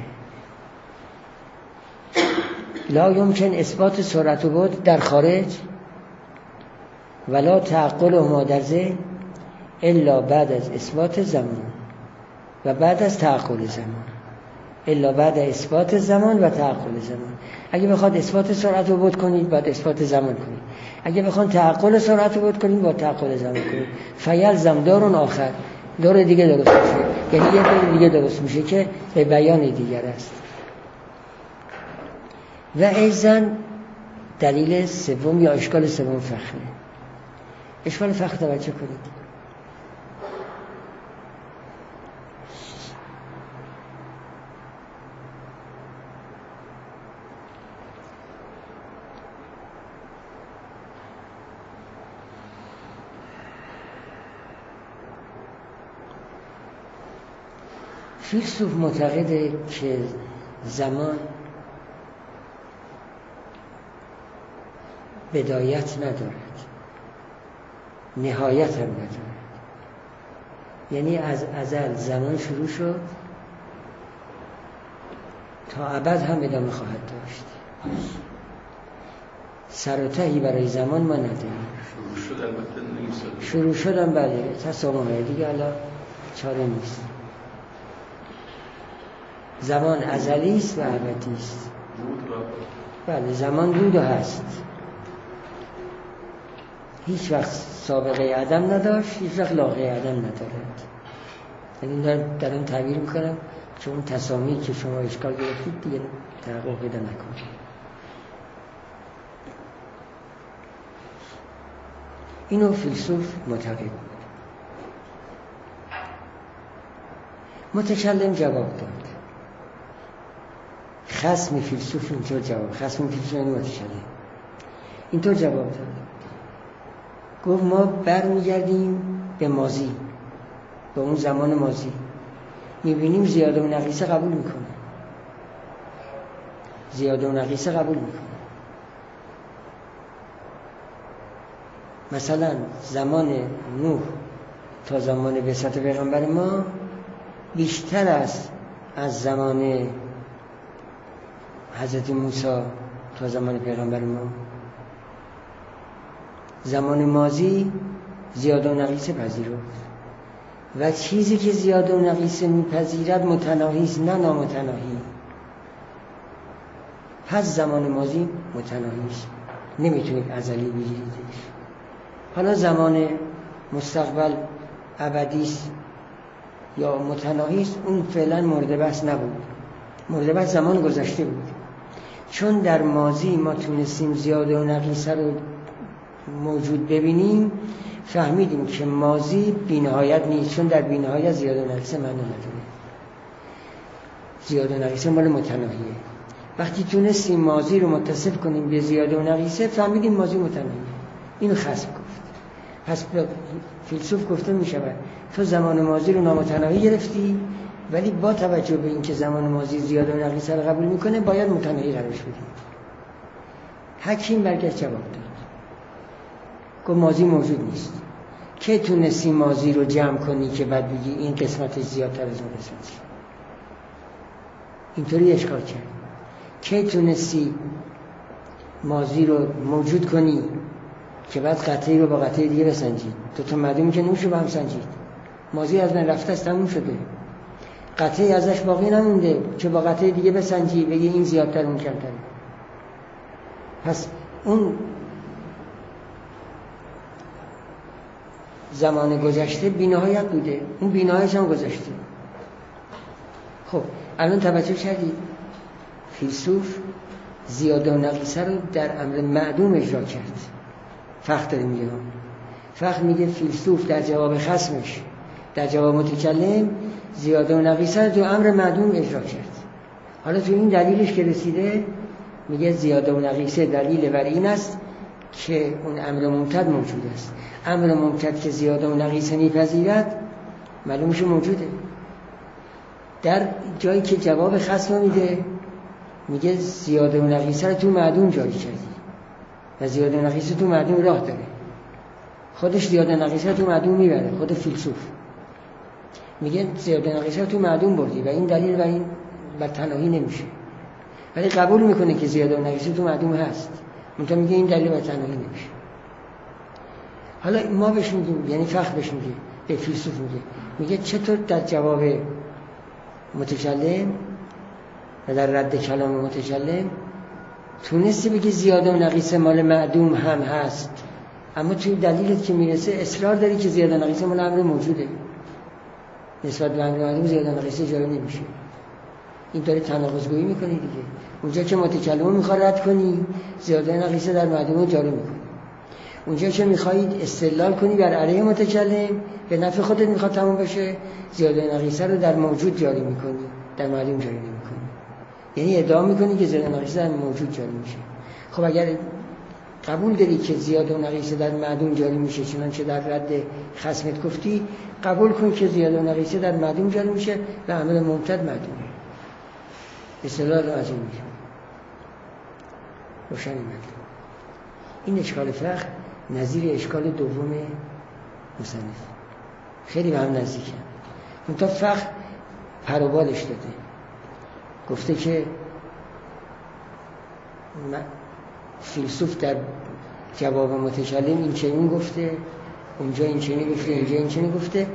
لا یمکن اثبات سرعت و بطء در خارج ولا تعقل ما در ذهن الا بعد از اثبات زمان و بعد از تعقل زمان. الا بعد اثبات زمان و تعقل زمان. اگه بخواد اثبات سرعت و بطء کنید باید اثبات زمان کنید، اگه بخواد تعقل سرعت و بطء کنید باید تعقل زمان کنید. فیلزم دورون آخر، دور دیگه درست میشه، یعنی یه دور دیگه درست میشه که به بیان دیگر است. و ایزن دلیل سوم یا اشکال سوم فخره. اشکال فخر توجه کنید. فیلسوف معتقده که زمان بدایت ندارد، نهایت هم ندارد. یعنی از ازل زمان شروع شد تا ابد هم ادامه خواهد داشت. سر و تهی برای زمان ما نداریم. شروع شدم بله تسامحه دیگه، الان چاره نیست. زمان ازلی است و ابدی است. بله زمان بود و هست، هیچ وقت سابقه عدم نداشت، هیچ وقت لاحقه عدم ندارد. یعنی دارم تعبیر میکنم چون اون تسامی که شما اشکال گرفتید دیگه تحقق پیدا نکنید. اینو فیلسوف معتقد بود. متکلم جواب داد. خصم فیلسوف اینطور جواب، خصم فیلسوف یعنی متکلم اینطور جواب داد. گفت ما برمیگردیم به ماضی، به اون زمان ماضی، میبینیم زیاده و نقیصه قبول میکنه، زیاده و نقیصه قبول میکنه. مثلا زمان نوح تا زمان بعثت پیغمبر ما بیشتر از از زمان حضرت موسی تا زمان پیغمبر ما، زمان ماضی زیاده و نقیصه پذیرفت و چیزی که زیاده و نقیصه میپذیرد متناهی است نه نامتناهی. پس زمان ماضی متناهی است، نمیتونید ازلی بگیریدش. حالا زمان مستقبل ابدی است یا متناهی است، اون فعلا مورد بحث نبود، مورد بحث زمان گذشته بود. چون در ماضی ما تونستیم زیاده و نقیصه رو موجود ببینیم، فهمیدیم که ماضی بی‌نهایت نیست، چون در بی‌نهایت زیاده و نقیصه معنی نداره. زیاده و نقیصه مال متناهیه. وقتی تونستیم ماضی رو متصف کنیم به زیاده و نقیصه، فهمیدیم ماضی متناهیه. اینو خصم گفت. پس فیلسوف گفته می شود تو زمان ماضی رو نامتناهی گرفتی، ولی با توجه به اینکه زمان ماضی زیاده و نقیصه رو قبول میکنه باید متناهی قرارش بدیم. حکیم برگشت جواب داد، گفت ماضی موجود نیست. که تونستی ماضی رو جمع کنی که بعد بگی این قسمتش زیادتر از اون قسمتش؟ اینطوری اشکال کرد. که تونستی ماضی رو موجود کنی که بعد قطعی رو با قطعی دیگه بسنجید؟ تو معلومه که نمیشه با هم سنجید. ماضی از من رفته است، تموم شده، قطعی ازش باقی نمونده که با قطعی دیگه بسنجی بگی این زیادتر اون کمتر. پس اون زمان گذشته بی‌نهایت بوده، اون بی‌نهایتش هم گذشته. خب الان توجه کردید فیلسوف زیاده و نقیصه رو در امر معدوم اجرا کرد. فخر داره میگه، فخر میگه فیلسوف در جواب خصمش، در جواب متکلم، زیاده و نقیصه رو تو امر معدوم اجرا کرد. حالا تو این دلیلش که رسیده میگه زیاده و نقیصه دلیل بر این است که اون امر ممتد موجود است. امر ممتد که زیاده و نقیصه میپذیرد معلومش موجوده. در جایی که جواب خصم میده میگه زیاده و نقیصه رو تو معدوم جاری کردی و زیاده و نقیصه تو معدوم راه داره. خودش زیاده و نقیصه تو معدوم میبره. خود فیلسوف میگه زیاده و نقیصه تو معدوم بردی و این دلیل بر این بر تناهی نمیشه، ولی قبول میکنه که زیاده و نقیصه تو معدوم هست، منتها میگه این دلیل بر تناهی نمیشه. حالا ما بهش میگیم، یعنی فخر بهش میگه، به فیلسوف میگه چطور در جواب متکلم و در رد کلام متکلم تونستی بگی زیاده و نقیصه مال معدوم هم هست، اما توی دلیلت که میرسه اصرار داری که زیاده و نقیصه مال امر موجوده، نسبت به امر معدوم زیاده و نقیصه جاری نمیشه. این داره تناقض‌گویی میکنی دیگه. اونجا که متکلم میخواد رد کنی، زیاده و نقیصه در معدوم جاری میکنی. اونجا که میخواید استدلال کنی بر علیه متکلم، به نفع خودت میخواد تموم بشه، زیاده و نقیصه رو در موجود جاری میکنی، در معدوم جاری نمیکنی. یعنی ادعا میکنی که زیاده و نقیصه در موجود جاری میشه. خب اگر قبول داری که زیاده و نقیصه در معدوم جاری میشه، چنانچه در رد خصمت گفتی، قبول کن که زیاده و نقیصه در معدوم جاری میشه و عمل ممتد معدومه. استدلال از این میشه روشن میشه. این اشکال فقه نظیر اشکال دوم مصنف، خیلی به هم نزدیکن. اون تا فقه پروبالش داده، گفته که فیلسوف در جواب متکلم این چنین گفته، اونجا این چنین گفته، اینجا این چنین گفته.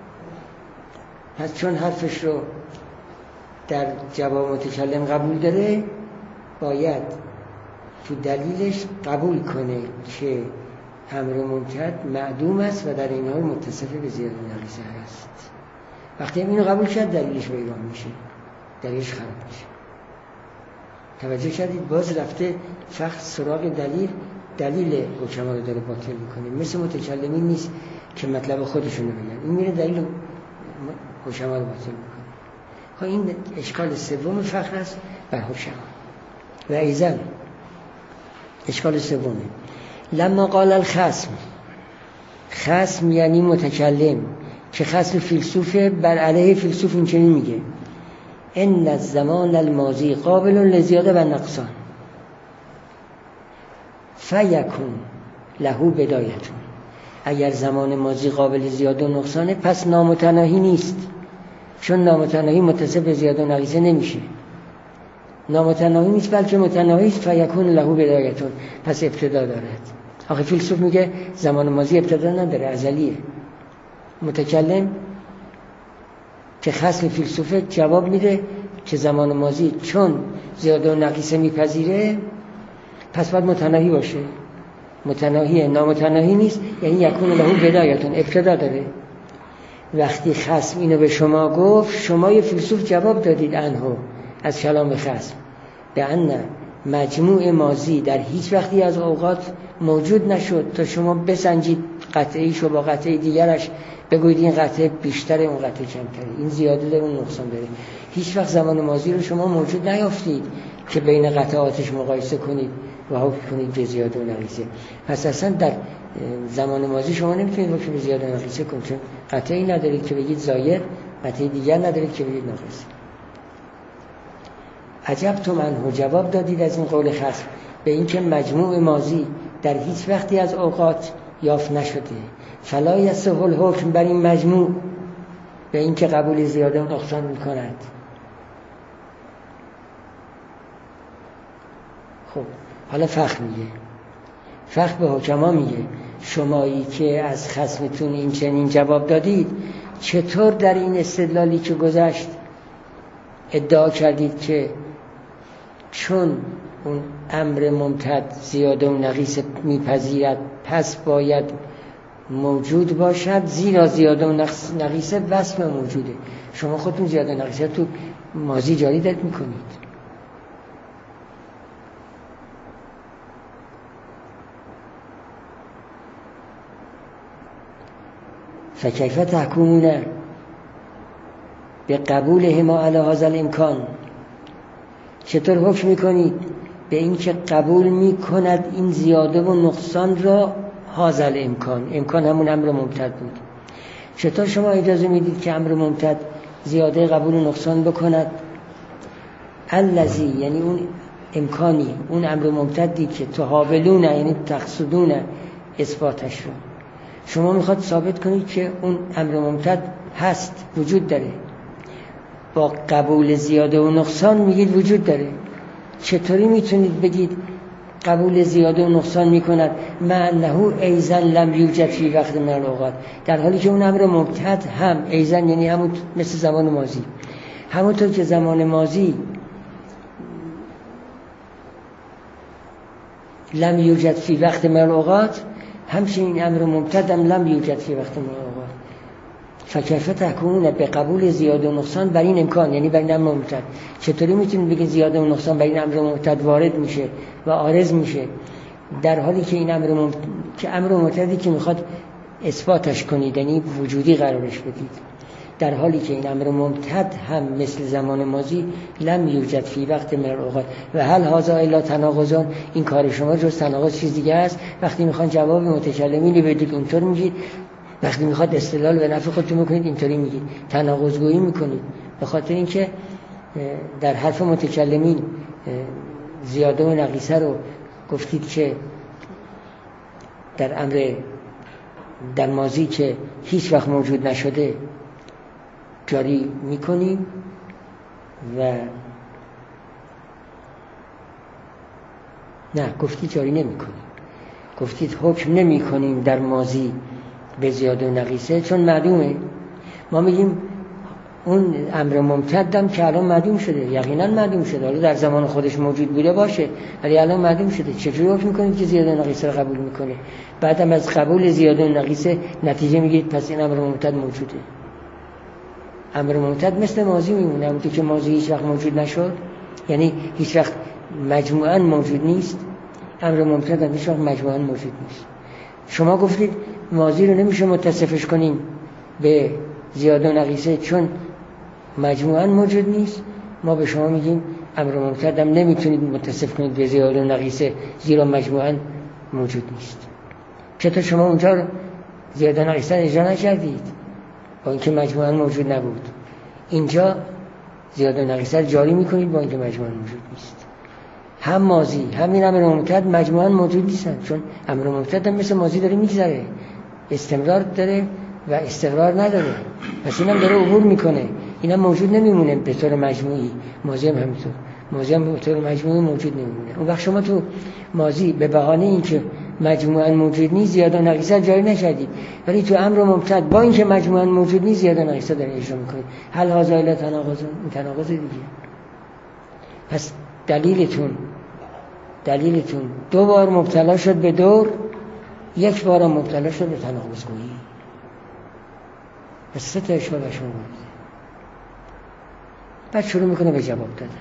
پس چون حرفش رو در جواب متکلم قبول داره، باید تو دلیلش قبول کنه که امر ممتد معدوم است و در این حال متصف به زیاده و نقیصه هست. وقتی اینو قبول کرد دلیلش ویران میشه، دلیلش خراب میشه. توجه کردید؟ باز رفته فقط سراغ دلیل حکما رو داره باطل میکنه. مثل متکلمین نیست که مطلب خودشونو بگن، این میره دلیل حکما رو باطل میکنه. ها این اشکال سوم فقه است بر حکما. و ایزن اشکال سومه، لما قال الخصم، خصم یعنی متکلم که خصم فیلسوفه، بر علیه فیلسوف این چنین میگه ان الزمان الماضی قابل لزیاده و نقصان فیکون له بدایتون. اگر زمان ماضی قابل زیاده و نقصانه پس نامتناهی نیست، چون نامتناهی متصف به زیاده و نقیصه نمیشه. نامتناهی نیست بلکه متناهی است. فیکون له بدایتون، پس ابتدا دارد. آخه فیلسوف میگه زمان ماضی ابتدا نداره، ازلیه. متکلم که خصم فیلسوفه جواب میده که زمان ماضی چون زیاده و نقیصه میپذیره پس باید متناهی باشه. متناهیه، نامتناهی نیست، یعنی یکون له بدایتون، ابتدا داره. وقتی خصم اینو به شما گفت، شما یه فیلسوف جواب دادید انهو از کلام خصم به ان مجموع ماضی در هیچ وقتی از اوقات موجود نشد تا شما بسنجید قطعیشو با قطعی دیگرش بگویید این قطعه بیشتره اون قطعه کمتره، این زیاده داره اون نقصان داره. هیچ وقت زمان ماضی رو شما موجود نیافتید که بین قطعاتش مقایسه کنید و حکم کنید به زیاده و نقیصه. پس اصلا در زمان ماضی شما نمیتونید حکم به زیاده و نقیصه کنید، چون قطعی ندارید که بگید زاید، قطعی دیگر ندارید که بگید ناقص. عجب تو منه، جواب دادید از این قول خصم به این که مجموع ماضی در هیچ وقتی از اوقات یافت نشده. فلا یصح الحکم بر این مجموع به این که قبول زیاده و نقصان میکند. خب حالا فخر میگه، فخر به حکما میگه شمایی که از خصمتون این چنین جواب دادید چطور در این استدلالی که گذشت ادعا کردید که چون اون امر ممتد زیاده و نقیصه میپذیرد پس باید موجود باشد، زیرا زیاده و نقیصه وصف موجوده. شما خودتون زیاده و نقیصه تو ماضی جاری دارید میکنید. فکیف تحکمون به قبولهما علی هذا الامکان، چطور حکم میکنید به این که قبول میکند این زیاده و نقصان را هذا الامکان، امکان همون امر ممتد بود. چطور شما اجازه میدید که امر ممتد زیاده قبول و نقصان بکند؟ الذی یعنی اون امکانی، اون امر ممتدی که تحاولون یعنی تقصدون اثباتش رو، شما میخواد ثابت کنید که اون امر ممتد هست، وجود داره. با قبول زیاده و نقصان میگید وجود داره. چطوری میتونید بگید قبول زیاده و نقصان میکند مع انه ایضا لم یوجد فی وقت من الاوقات، در حالی که اون امر ممتد هم ایضا یعنی همون مثل زمان ماضی، همونطور که زمان ماضی لم یوجد فی وقت من الاوقات، همچنین امر ممتد هم لم یوجد فی وقت من الاوقات. فکیف تحکمون به قبول زیاده و نقصان بر این امکان، یعنی بر این امر ممتد. چطوری میتونید بگید زیاده و نقصان بر این امر ممتد وارد میشه و عارض میشه، در حالی که این امر که امر ممتدی که میخواد اثباتش کنید یعنی وجودی قرارش بدید، در حالی که این امر ممتد هم مثل زمان ماضی لم یوجد فی وقت من الاوقات. و هل هذا الا تناقضان، این کار شما جز تناقض چیز دیگه است؟ وقتی میخوان جواب متکلمین بدید اونطور میگید، وقتی میخواد استدلال به نفع خودتون میکنید اینطوری میگید، تناقض گویی میکنید. به خاطر اینکه در حرف متکلمین زیاده و نقیصه رو گفتید که در امر در ماضی که هیچ وقت موجود نشده جاری میکنیم و نه گفتید جاری نمیکنیم، گفتید حکم نمیکنیم در ماضی به زیاده و نقیصه چون معدومه. ما میگیم اون امر ممتدم که الان معدوم شده، یقینا معدوم شده، حالا در زمان خودش موجود بوده باشه ولی الان معدوم شده، چجوری حکم میکنید که زیاده و نقیصه رو قبول میکنه؟ بعدم از قبول زیاده و نقیصه نتیجه میگید پس این امر ممتد موجوده. امر ممتد مثل ماضی میمونه، همونطور که ماضی هیچ وقت موجود نشد یعنی هیچ وقت مجموعاً موجود نیست، امر ممتد هم هیچ وقت مجموعاً موجود نیست. شما گفتید ماضی رو نمیشه متصفش کنیم به زیاده و نقیصه چون مجموعاً موجود نیست. ما به شما میگیم امر ممتد هم نمیتونید متصف کنید به زیاده و نقیصه زیرا مجموعاً موجود نیست. چطور شما اونجا زیاده و نقیصه اجرا نکردید با اینکه مجموعاً موجود نبود؟ اینجا زیاده و نقیصه جاری میکنید با اینکه مجموعاً موجود نیست. هم ماضی همین امر ممتد مجموعاً موجود نیستن، چون امر ممتد هم مثل ماضی داره میگذره، استمرار داره و استقرار نداره، پس اینم داره عبور میکنه. اینا موجود نمیمونه به طور مجموعی. ماضی هم همینطور، ماضی هم به طور مجموعی موجود نمیمونه. اون وقت شما تو ماضی به بهانه اینکه مجموعاً موجود نیست زیاده و ناقصه جاری نشدید، ولی تو امر مبتدا با اینکه مجموعاً موجود نیست زیاده و ناقصه دارید اجرا میکنید. هل هذا الا تناقض؟ این تناقض دیگه. پس دلیلتون 2 بار مبتلا شد به دور، 1 بار مبتلا شد به تناقض گویی. پس 3 تا اشکال شما بود. بعد شروع میکنه به جواب دادن.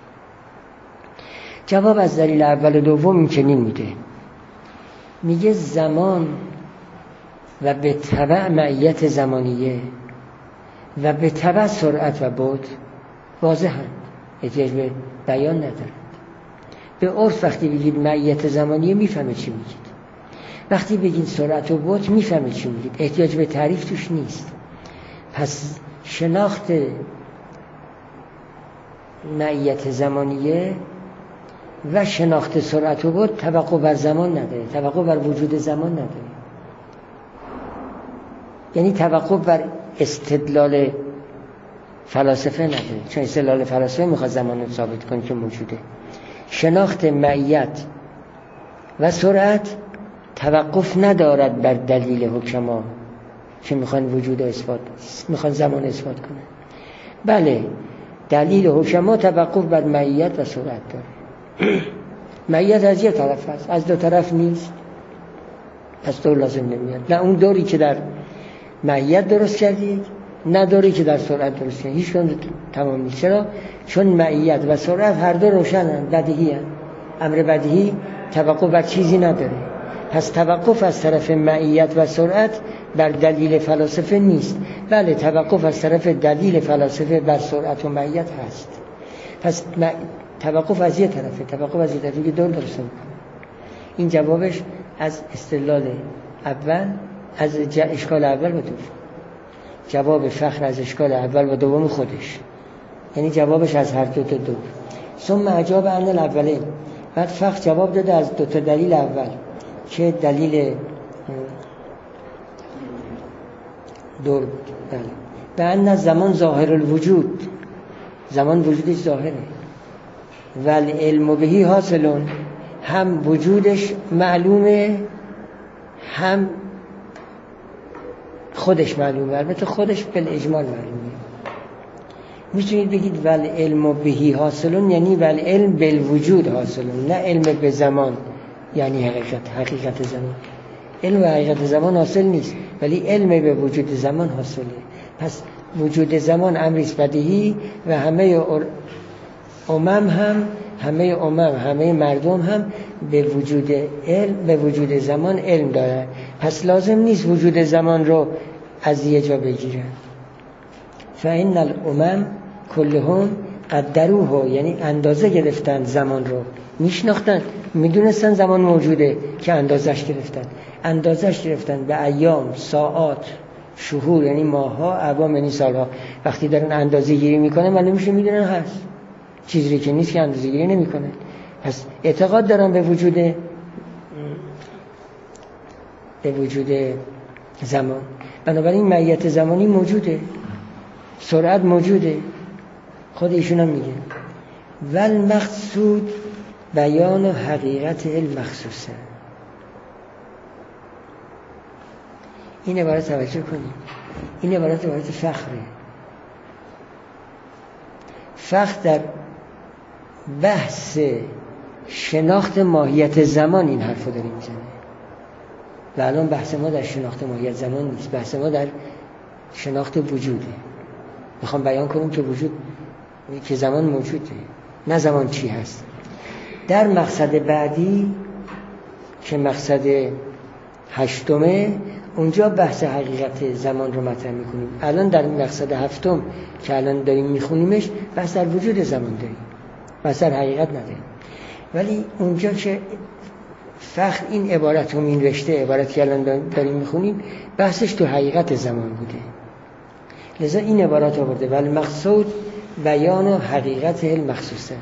جواب از دلیل اول و دوم این چنین میده، میگه زمان و به تبع معیت زمانیه و به تبع سرعت و بعد واضحن، احتیاج به بیان ندارد. به عرف وقتی بگید معیت زمانیه میفهمه چی میگید، وقتی بگید سرعت و بعد میفهمه چی میگید، احتیاج به تعریف توش نیست. پس شناخت معیت زمانیه و شناخت سرعت و بعد توقع بر زمان نداره، توقع بر وجود زمان نداره. یعنی توقع بر استدلال فلاسفه نداره، چون استدلال فلاسفه میخواد زمان رو ثابت کنه که موجوده. شناخت معیت و سرعت توقف ندارد بر دلیل حکما که میخوان وجود اثبات، میخوان زمان اثبات کنه. بله، دلیل حکما توقف بر معیت و سرعت داره. معیت از یه طرف هست، از 2 طرف نیست، پس دور لازم نمیاد. نه اون دوری که در معیت درست کردید، نه دوری که در سرعت درست کردید، هیچ کدوم تمام نیست. چرا؟ چون معیت و سرعت هر دو روشنن، بدیهی هستند. امر بدیهی توقف بر چیزی نداره. پس توقف از طرف معیت و سرعت بر دلیل فلاسفه نیست. بله، توقف از طرف دلیل فلاسفه بر سرعت و معیت هست. پس توقف از یه طرفه، توقف از یه طرفی که دور درست میکنه. این جوابش از استدلال اول، از اشکال اول و دوم. جواب فخر از اشکال اول و دوم خودش، یعنی جوابش از هر 2 تا دور. ثم اجاب عن الاولین، بعد فخر جواب داده از 2 تا دلیل اول که دلیل دور بود. بله، به ان زمان ظاهر الوجود، زمان وجودش ظاهره، ول علم بهی حاصلون، هم وجودش معلومه هم خودش معلومه. البته خودش بالاجمال معلومه. میتونید بگید ول علم بهی حاصلون یعنی ول علم بالوجود حاصلون، نه علم به زمان یعنی حقیقت زمان. علم به حقیقت زمان حاصل نیست، ولی علم به وجود زمان حاصله. پس وجود زمان امریست بدیهی و همه مردم هم به وجود علم، به وجود زمان علم دارن. پس لازم نیست وجود زمان رو از یه جا بگیرن. فإن الامم کلهم قدروه، یعنی اندازه گرفتن زمان رو، میشناختن، میدونستن زمان موجوده که اندازش گرفتن به ایام، ساعات، شهور یعنی ماه‌ها، اعوام یعنی سال‌ها. وقتی دارن اندازه گیری میکنن معلوم میشه میدونن هست، چیزی که نیست که اندازه گیری نمیکنن. پس اعتقاد دارن به وجود زمان. بنابراین معیت زمانی موجوده، سرعت موجوده. خود ایشون هم میگه ول مقصود بیان حقیقت المخصوصه. این عبارت توجه کنید، این عبارت فخره. فخر در بحث شناخت ماهیت زمان این حرفو داره میزنه. و الان بحث ما در شناخت ماهیت زمان نیست، بحث ما در شناخت وجوده. میخوام بیان کنم که وجود، که زمان موجوده، نه زمان چی هست. در مقصد بعدی که مقصد 8، اونجا بحث حقیقت زمان رو مطرح میکنیم. الان در مقصد 7 که الان داریم میخونیمش بحث در وجود زمان داریم، بحث در حقیقت نداریم. ولی اونجا که فخر این عبارت رو این رشته عبارت که الان داریم میخونیم بحثش تو حقیقت زمان بوده، لذا این عبارت آورده ولی مقصود بیان حقیقت المخصوصه.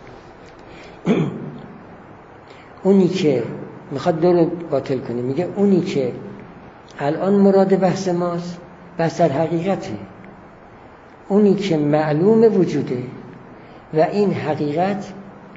اونی که میخواد دو رو باطل کنه، میگه اونی که الان مراد بحث ماست بحث در حقیقته، اونی که معلوم وجوده و این حقیقت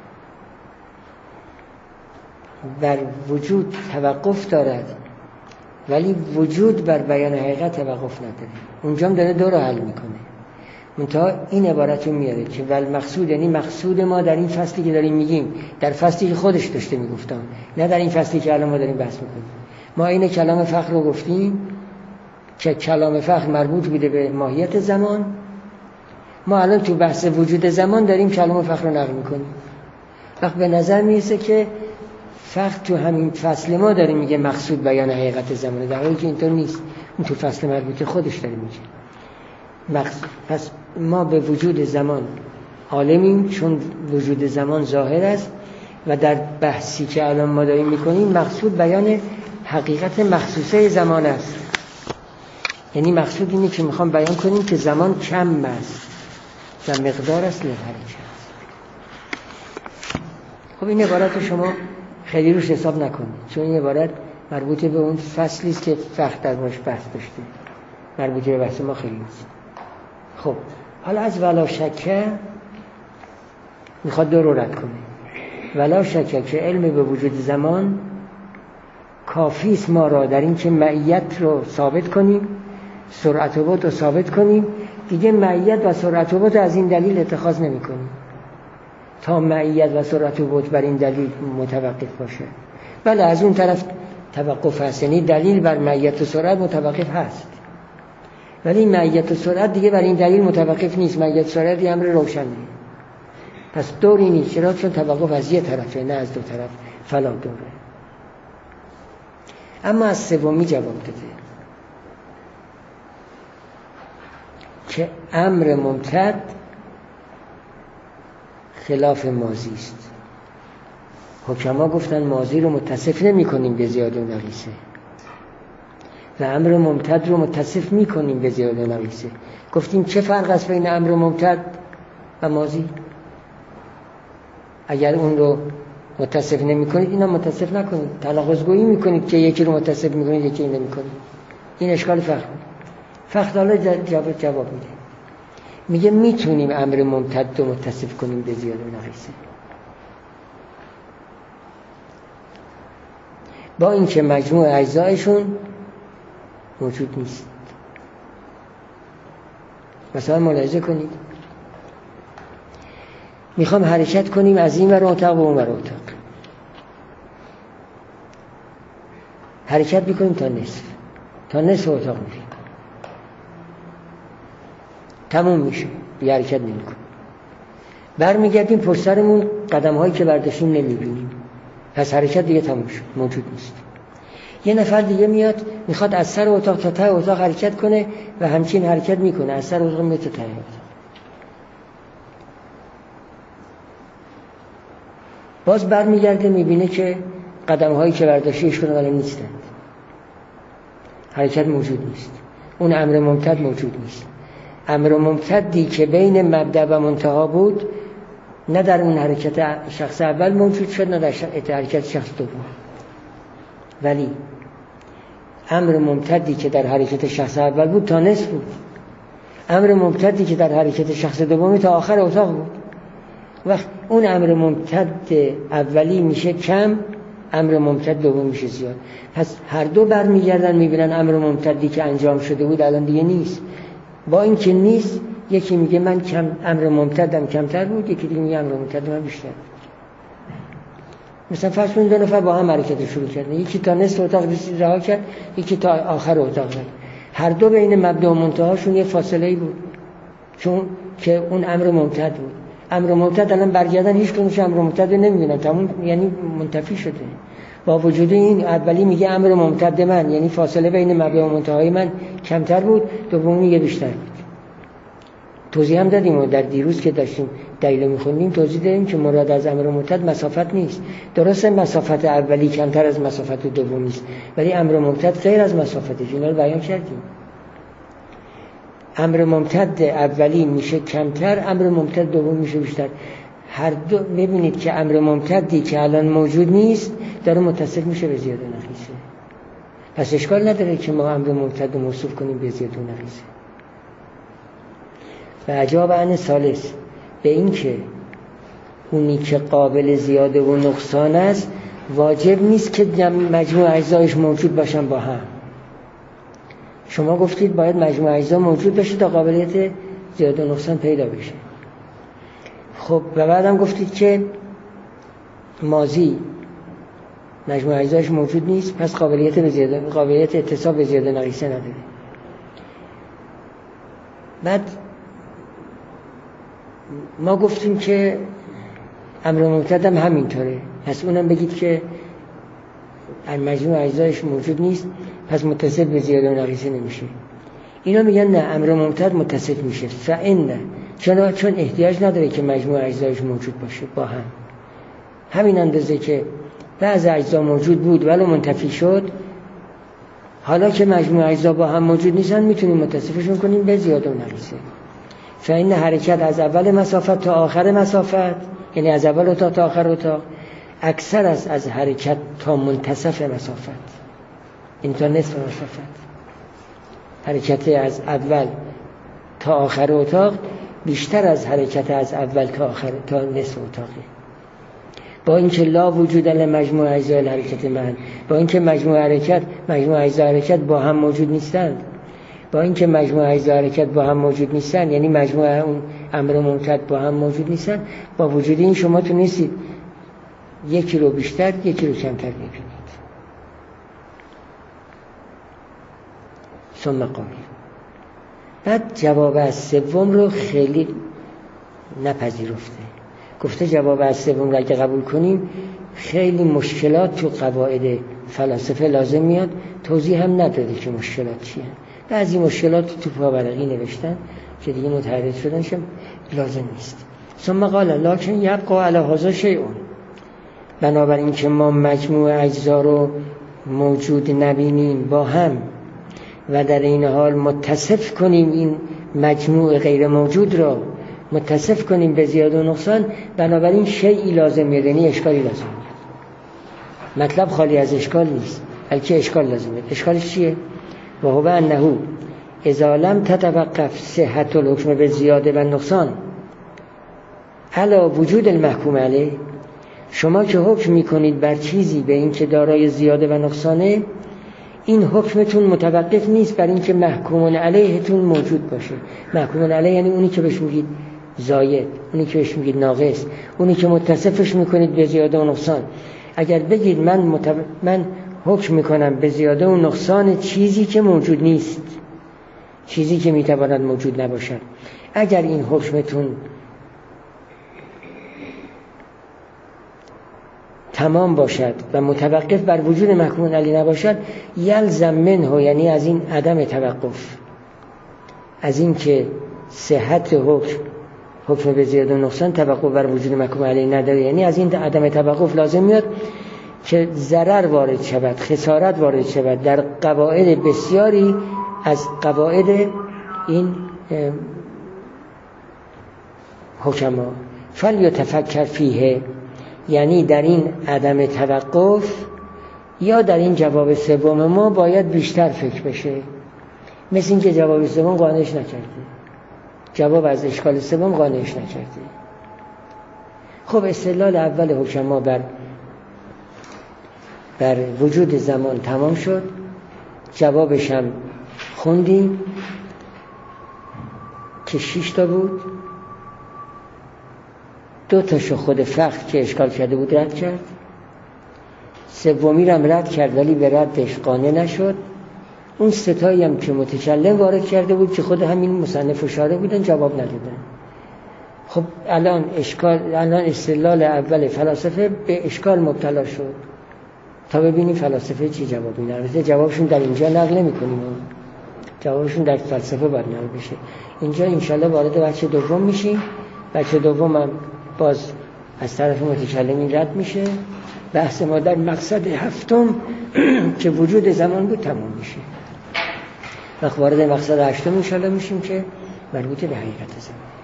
بر وجود توقف دارد ولی وجود بر بیان حقیقت توقف نداره، اونجا هم داره دو رو حل میکنه. منتها این عبارت رو میاره که والمقصود، یعنی مقصود ما در این فصلی که داریم میگیم، در فصلی که خودش داشته میگفتم، نه در این فصلی که الان ما داریم بحث میکنیم. ما این کلام فقر رو گفتیم که کلام فقر مربوط بوده به ماهیت زمان. ما الان تو بحث وجود زمان داریم کلام فقر رو نقل میکنیم. وقت به نظر میرسه که فقط تو همین فصل ما داره میگه مقصود بیان حقیقت زمانه، در حالی که اینطور نیست. اون تو فصل مربوطه خودش داره میگه. پس ما به وجود زمان عالمیم، چون وجود زمان ظاهر است و در بحثی که الان ما داریم میکنیم مقصود بیان حقیقت مخصوصه زمان است. یعنی مقصود اینه که میخوام بیان کنیم که زمان کم است و مقدار است لحرکت. خب این عبارت رو شما خیلی روش حساب نکنید، چون این عبارت مربوط به اون فصلی است که فقط در باش بحث داشته، مربوط به بحث ما خیلی نیست. خب حالا از ولا شکه میخواد دو رو رد کنه. ولا شکه که علم به وجود زمان کافی است ما را در این که معیت رو ثابت کنیم، سرعت و بعد رو ثابت کنیم. دیگه معیت و سرعت و بعد از این دلیل اتخاذ نمی کنیم تا معیت و سرعت و بعد بر این دلیل متوقف باشه. بله از اون طرف توقف هست، یعنی دلیل بر معیت و سرعت متوقف هست، ولی معیت و سرعت دیگه بر این دلیل متوقف نیست. معیت و سرعت یه امر روشنه، پس دوری نیست. چرا؟ چون توقف از یه طرفه نه از دو طرف، فلا دوره. اما از سومی جواب داده که امر ممتد خلاف ماضی است. حکما گفتن ماضی رو متصف نمی کنیم به زیاده و نقیصه و امر ممتد رو متصف می کنیم به زیاده و نقیصه. گفتیم چه فرق است بین امر ممتد و ماضی؟ اگر اون رو متصف نمی کنید اینا متصف نکنید، تناقض گویی می کنید که یکی رو متصف می کنید یکی نمی کنید. این اشکال فقه. فقه حالا جواب میده، میگه میتونیم امر ممتد رو متصف کنیم به زیاده و نقیصه با اینکه مجموع اجزایشون موجود نیست. مثلا ملاحظه کنید میخوام حرکت کنیم از این ور اتاق به اون ور اتاق، حرکت میکنیم تا نصف اتاق میریم، تموم میشه، یه حرکت نمیکنیم. برمیگردیم پشت سرمون قدم هایی که برداشتیم نمیبینیم، پس حرکت دیگه تموم شد، موجود نیست. یه نفر دیگه میاد میخواد از سر اتاق تا ته اتاق حرکت کنه و همچین حرکت میکنه، از سر اتاق میاد تا ته اتاق. باز برمیگرده میبینه که قدم هایی که برداشتیش کنه ولی نیستند، حرکت موجود نیست. اون امر ممتد موجود نیست. امر ممتدی که بین مبدأ و منتها بود نه در اون حرکت شخص اول موجود شد نه در حرکت شخص دوم، ولی امر ممتدی که در حرکت شخص اول بود تا نصف بود، امر ممتدی که در حرکت شخص دومی تا آخر اتاق بود. وقت اون امر ممتد اولی میشه کم، امر ممتد دوم میشه زیاد. پس هر دو برمیگردن میبینن امر ممتدی که انجام شده بود الان دیگه نیست. با این که نیست، یکی میگه من امر ممتدم کمتر بود، یکی دیگه میگه امر ممتد من بیشتر بود. مثلا فرض کنید دو نفر با هم حرکت شروع کردن، یکی تا نصف اتاق رها کرد، یکی تا آخر اتاق رفت. هر دو بین مبدا و منتهاشون یه فاصله‌ای بود، چون که اون امر ممتد بود. امر ممتد الان برگردن هیچ کدومش امر ممتد نمیبینن، تمام یعنی منتفی شده. با وجود این اولی میگه امر ممتد من، یعنی فاصله بین مبدا و منتهای من کمتر بود، دومی میگه بیشتر بود. توضیح هم دادیم و در دیروز که داشتیم دلیل میخوندیم توضیح دادیم که مراد از امر ممتد مسافت نیست. درسته مسافت اولی کمتر از مسافت دومی است، ولی امر ممتد غیر از مسافتش، اینا رو بیان کردیم. امر ممتد اولی میشه کمتر، امر ممتد دوم میشه بیشتر. هر دو ببینید که امر ممتدی که الان موجود نیست داره متصل میشه به زیاده و نقیصه. پس اشکال نداره که ما امر ممتد رو موصوف کنیم به زیاده و نقیصه. و عجاب عن ثالث، به این که اونی که قابل زیاده و نقصان است واجب نیست که مجموع اجزایش موجود باشن با هم. شما گفتید باید مجموع اجزا موجود باشه تا قابلیت زیاده و نقصان پیدا بشه. خب و بعدم گفتید که ماضی مجموع اجزایش موجود نیست، پس قابلیت اتصال به زیاده ناقصه نداره. بعد ما گفتیم که امر ممتد هم همینطوره، پس اونم بگید که مجموع اجزایش موجود نیست، پس متصل به زیاده و ناقصه نمیشه. اینا میگن نه، امر ممتد متصل میشه. فإن چون احتیاج نداره که مجموع اجزایش موجود باشه با هم. همین اندازه که بعض اجزا موجود بود ولی منتفی شد، حالا که مجموع اجزا با هم موجود نیستن میتونیم متصفشون کنیم به زیاده و ناقصه. فإن حرکت از اول مسافت تا آخر مسافت، یعنی از اول اتاق تا آخر اتاق، اکثر است از حرکت تا منتصف مسافت، این تا نصف مسافت. حرکت از اول تا آخر اتاق بیشتر از حرکت از اول تا آخر تا نصف اتاقه. با اینکه لا وجود لمجموع اجزای الحرکت معا، با اینکه مجموع اجزای حرکت با هم موجود نیستند، با اینکه مجموع اجزای حرکت با هم موجود نیستند، یعنی مجموع اون امر ممتد با هم موجود نیستند، با وجود این شما تونستید یکی رو بیشتر یکی رو کمتر ببینید. ثم قال، بعد جواب از سوم رو خیلی نپذیرفته. گفته جواب از سوم رو اگه قبول کنیم خیلی مشکلات تو قواعد فلاسفه لازم میاد. توضیح هم نداده که مشکلات چیه. بعضی مشکلات تو پاورقی نوشتن که دیگه متعرض شدنشم لازم نیست. ثم قال لکن یبقى علی هذا شیء، بنابراین که ما مجموع اجزا رو موجود نبینیم با هم و در این حال متصف کنیم این مجموع غیر موجود را متصف کنیم به زیاده و نقصان، بنابراین شیئی لازم میاد، یعنی اشکالی لازم میاد. مطلب خالی از اشکال نیست، بلکه اشکال لازم میاد. اشکالش چیه؟ و هو انه اذا لم تتوقف صحت الحکم به زیاده و نقصان علی وجود المحکوم علیه، شما که حکم میکنید بر چیزی به این که دارای زیاده و نقصانه، این حکمتون متوقف نیست بر این که محکومون علیهتون موجود باشه. محکومون علیه یعنی اونی که بهش میگید زاید، اونی که بهش میگید ناقص، اونی که متصفش میکنید به زیاده و نقصان. اگر بگید من حکم میکنم به زیاده و نقصان چیزی که موجود نیست، چیزی که میتواند موجود نباشد، اگر این حکمتون تمام باشد و متوقف بر وجود محکوم علی نباشد، یلزم منه، یعنی از این عدم توقف، از این که صحت حکم به زیاده و نقصان توقف بر وجود محکوم علی نداره، یعنی از این عدم توقف لازم میاد که ضرر وارد شود، خسارت وارد شود در قواعد بسیاری از قواعد این حکما. فلیتفکر فیه، یعنی در این عدم توقف یا در این جواب سوم ما باید بیشتر فکر بشه. مثل این که جواب سوم قانعش نکرده، جواب از اشکال سوم قانعش نکرده. خب استدلال اول حکما بر وجود زمان تمام شد، جوابش هم خوندیم که 6 تا بود. 2 تاشو خود فقه که اشکال کرده بود رد کرد، سومی رو هم رد کرد ولی به ردش قانع نشد. اون 3 تایی هم که متکلم وارد کرده بود که خود همین مصنف و شارح بودن جواب ندادن. خب الان استدلال اول فلاسفه به اشکال مبتلا شد تا ببینیم فلاسفه چی جواب میدن. البته جوابشون در اینجا نقل نمی‌کنیم، جوابشون در فلسفه باید نقل بشه. اینجا انشالله وارد بخش دوم میشیم. بخش دوم هم باز از طرف متکلمین رد میشه. بحث ما در مقصد هفتم که وجود زمان بود تمام میشه. وقت وارد مقصد هشتم انشالله میشیم که مربوط به حقیقت زمان.